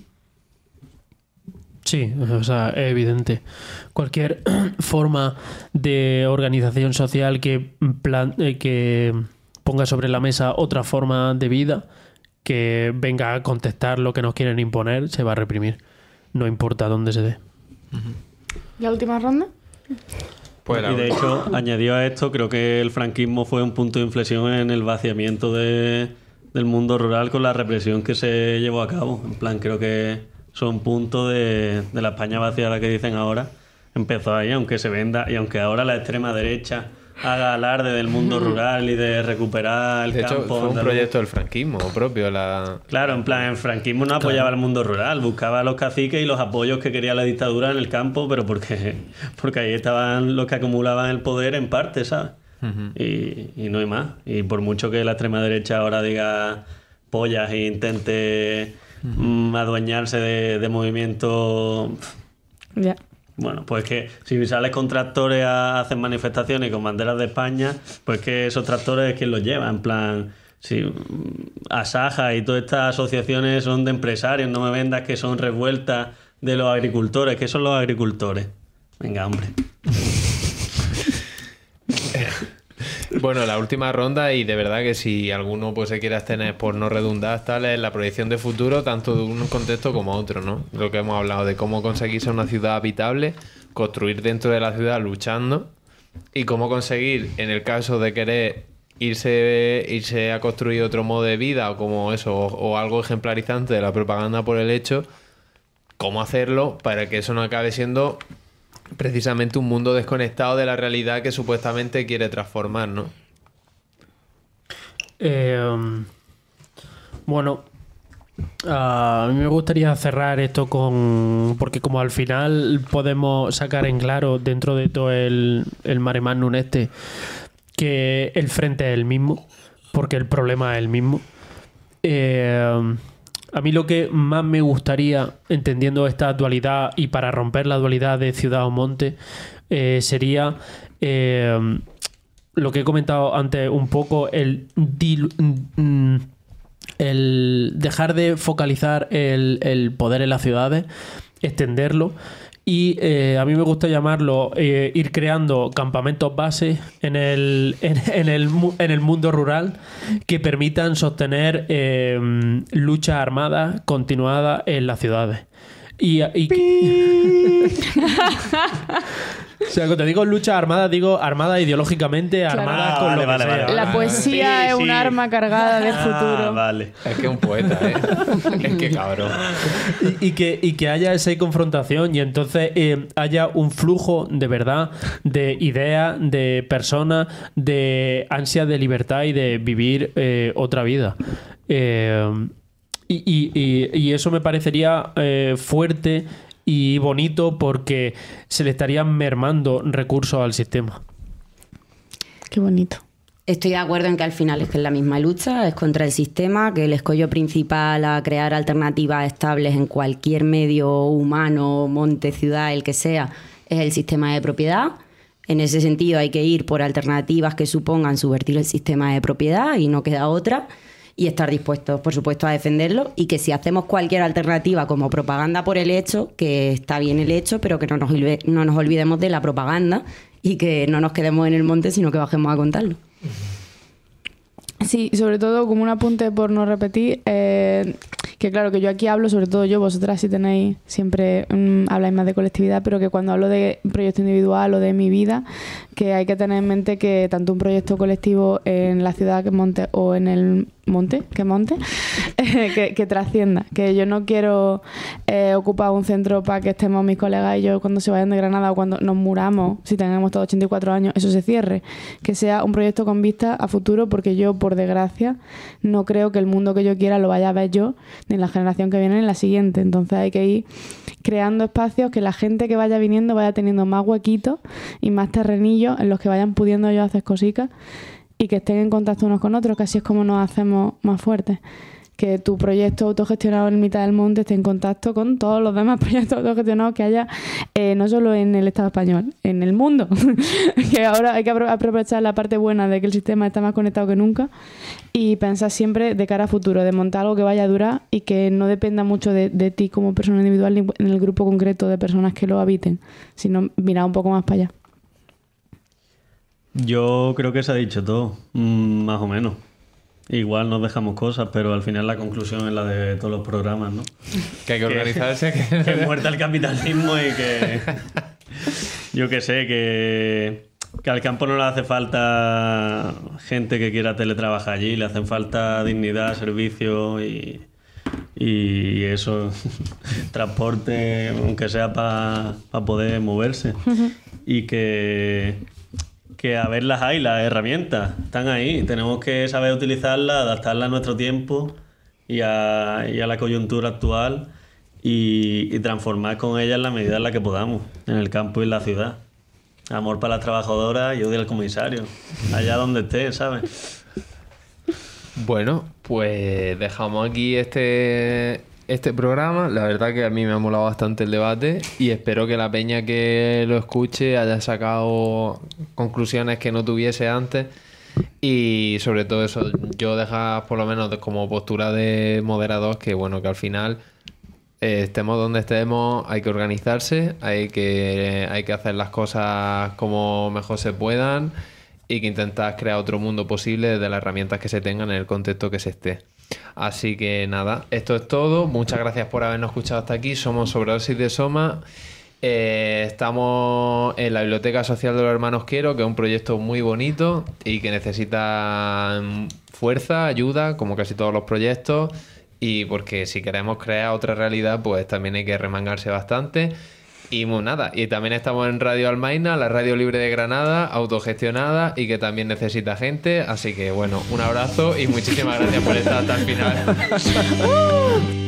Sí, o sea, es evidente. Cualquier forma de organización social que ponga sobre la mesa otra forma de vida, que venga a contestar lo que nos quieren imponer, se va a reprimir. No importa dónde se dé. ¿La última ronda? Pues y de hecho, añadido a esto, creo que el franquismo fue un punto de inflexión en el vaciamiento del mundo rural con la represión que se llevó a cabo. En plan, creo que son puntos de la España vaciada que dicen ahora. Empezó ahí, aunque se venda, y aunque ahora la extrema derecha haga alarde del mundo rural y de recuperar el campo. De hecho, fue un proyecto del franquismo propio. Claro, en plan, el franquismo no apoyaba el mundo rural, buscaba a los caciques y los apoyos que quería la dictadura en el campo, pero porque ahí estaban los que acumulaban el poder en parte, ¿sabes? Y no hay más. Y por mucho que la extrema derecha ahora diga pollas e intente adueñarse de movimientos... Ya. Bueno, pues que si sales con tractores a hacer manifestaciones con banderas de España, pues que esos tractores es quien los lleva. En plan, si Asaja y todas estas asociaciones son de empresarios, no me vendas que son revueltas de los agricultores. ¿Qué son los agricultores? Venga, hombre. Bueno, la última ronda, y de verdad que si alguno pues se quiere abstener por no redundar, tal, es la proyección de futuro, tanto de un contexto como otro, ¿no? Lo que hemos hablado de cómo conseguir ser una ciudad habitable, construir dentro de la ciudad luchando, y cómo conseguir, en el caso de querer irse a construir otro modo de vida, o como eso, o algo ejemplarizante de la propaganda por el hecho, cómo hacerlo para que eso no acabe siendo precisamente un mundo desconectado de la realidad que supuestamente quiere transformar, ¿no? Bueno, a mí me gustaría cerrar esto porque como al final podemos sacar en claro dentro de todo el mare magnum que el frente es el mismo, porque el problema es el mismo. A mí lo que más me gustaría, entendiendo esta dualidad y para romper la dualidad de ciudad o monte, sería lo que he comentado antes un poco, el dejar de focalizar el poder en las ciudades, extenderlo. Y a mí me gusta llamarlo ir creando campamentos base en el mundo rural que permitan sostener luchas armadas continuadas en las ciudades. O sea, cuando te digo luchas armadas, digo armadas ideológicamente, armadas con lo que sea. La poesía es un arma cargada de futuro. Vale. Es que es un poeta, ¿eh? Es que cabrón. Y que haya esa confrontación y entonces haya un flujo de verdad, de ideas, de personas, de ansias de libertad y de vivir otra vida. Y eso me parecería fuerte y bonito porque se le estarían mermando recursos al sistema. Qué bonito. Estoy de acuerdo en que al final es que es la misma lucha, es contra el sistema, que el escollo principal a crear alternativas estables en cualquier medio humano, monte, ciudad, el que sea, es el sistema de propiedad. En ese sentido hay que ir por alternativas que supongan subvertir el sistema de propiedad y no queda otra. Y estar dispuestos, por supuesto, a defenderlo, y que si hacemos cualquier alternativa como propaganda por el hecho, que está bien el hecho, pero que no nos olvidemos de la propaganda y que no nos quedemos en el monte, sino que bajemos a contarlo. Sí, sobre todo como un apunte por no repetir, que claro, que yo aquí hablo, sobre todo yo, vosotras si tenéis, siempre habláis más de colectividad, pero que cuando hablo de proyecto individual o de mi vida, que hay que tener en mente que tanto un proyecto colectivo en la ciudad que monte o en el monte, que trascienda, que yo no quiero ocupar un centro para que estemos mis colegas y yo cuando se vayan de Granada o cuando nos muramos, si tenemos todos 84 años, eso se cierre, que sea un proyecto con vista a futuro, porque yo, por desgracia, no creo que el mundo que yo quiera lo vaya a ver yo, ni en la generación que viene ni en la siguiente. Entonces hay que ir creando espacios que la gente que vaya viniendo vaya teniendo más huequitos y más terrenillos en los que vayan pudiendo ellos hacer cositas y que estén en contacto unos con otros, que así es como nos hacemos más fuertes. Que tu proyecto autogestionado en mitad del monte esté en contacto con todos los demás proyectos autogestionados que haya, no solo en el Estado español, en el mundo. Que ahora hay que aprovechar la parte buena de que el sistema está más conectado que nunca y pensar siempre de cara a futuro, de montar algo que vaya a durar y que no dependa mucho de ti como persona individual ni en el grupo concreto de personas que lo habiten, sino mirar un poco más para allá. Yo creo que se ha dicho todo, más o menos. Igual nos dejamos cosas, pero al final la conclusión es la de todos los programas, ¿no? Que hay que organizarse. Que muerta el capitalismo y que... Yo qué sé, que al campo no le hace falta gente que quiera teletrabajar allí, le hacen falta dignidad, servicio y eso, transporte, aunque sea para poder moverse. Y que a verlas hay, las herramientas están ahí, tenemos que saber utilizarlas, adaptarlas a nuestro tiempo y a la coyuntura actual y transformar con ellas en la medida en la que podamos, en el campo y en la ciudad. Amor para las trabajadoras y odio al comisario, allá donde esté, ¿sabes? Bueno, pues dejamos aquí este programa. La verdad que a mí me ha molado bastante el debate y espero que la peña que lo escuche haya sacado conclusiones que no tuviese antes y sobre todo eso, yo dejar por lo menos como postura de moderador que bueno, que al final estemos donde estemos, hay que organizarse, hay que hacer las cosas como mejor se puedan y que intentar crear otro mundo posible desde las herramientas que se tengan en el contexto que se esté. Así que nada, esto es todo. Muchas gracias por habernos escuchado hasta aquí. Somos Sobredosis de Soma. Estamos en la Biblioteca Social de los Hermanos Quero, que es un proyecto muy bonito y que necesita fuerza, ayuda, como casi todos los proyectos. y porque si queremos crear otra realidad, pues también hay que remangarse bastante. Y nada, y también estamos en Radio Almaina, la radio libre de Granada, autogestionada y que también necesita gente. Así que bueno, un abrazo y muchísimas gracias por estar hasta el final.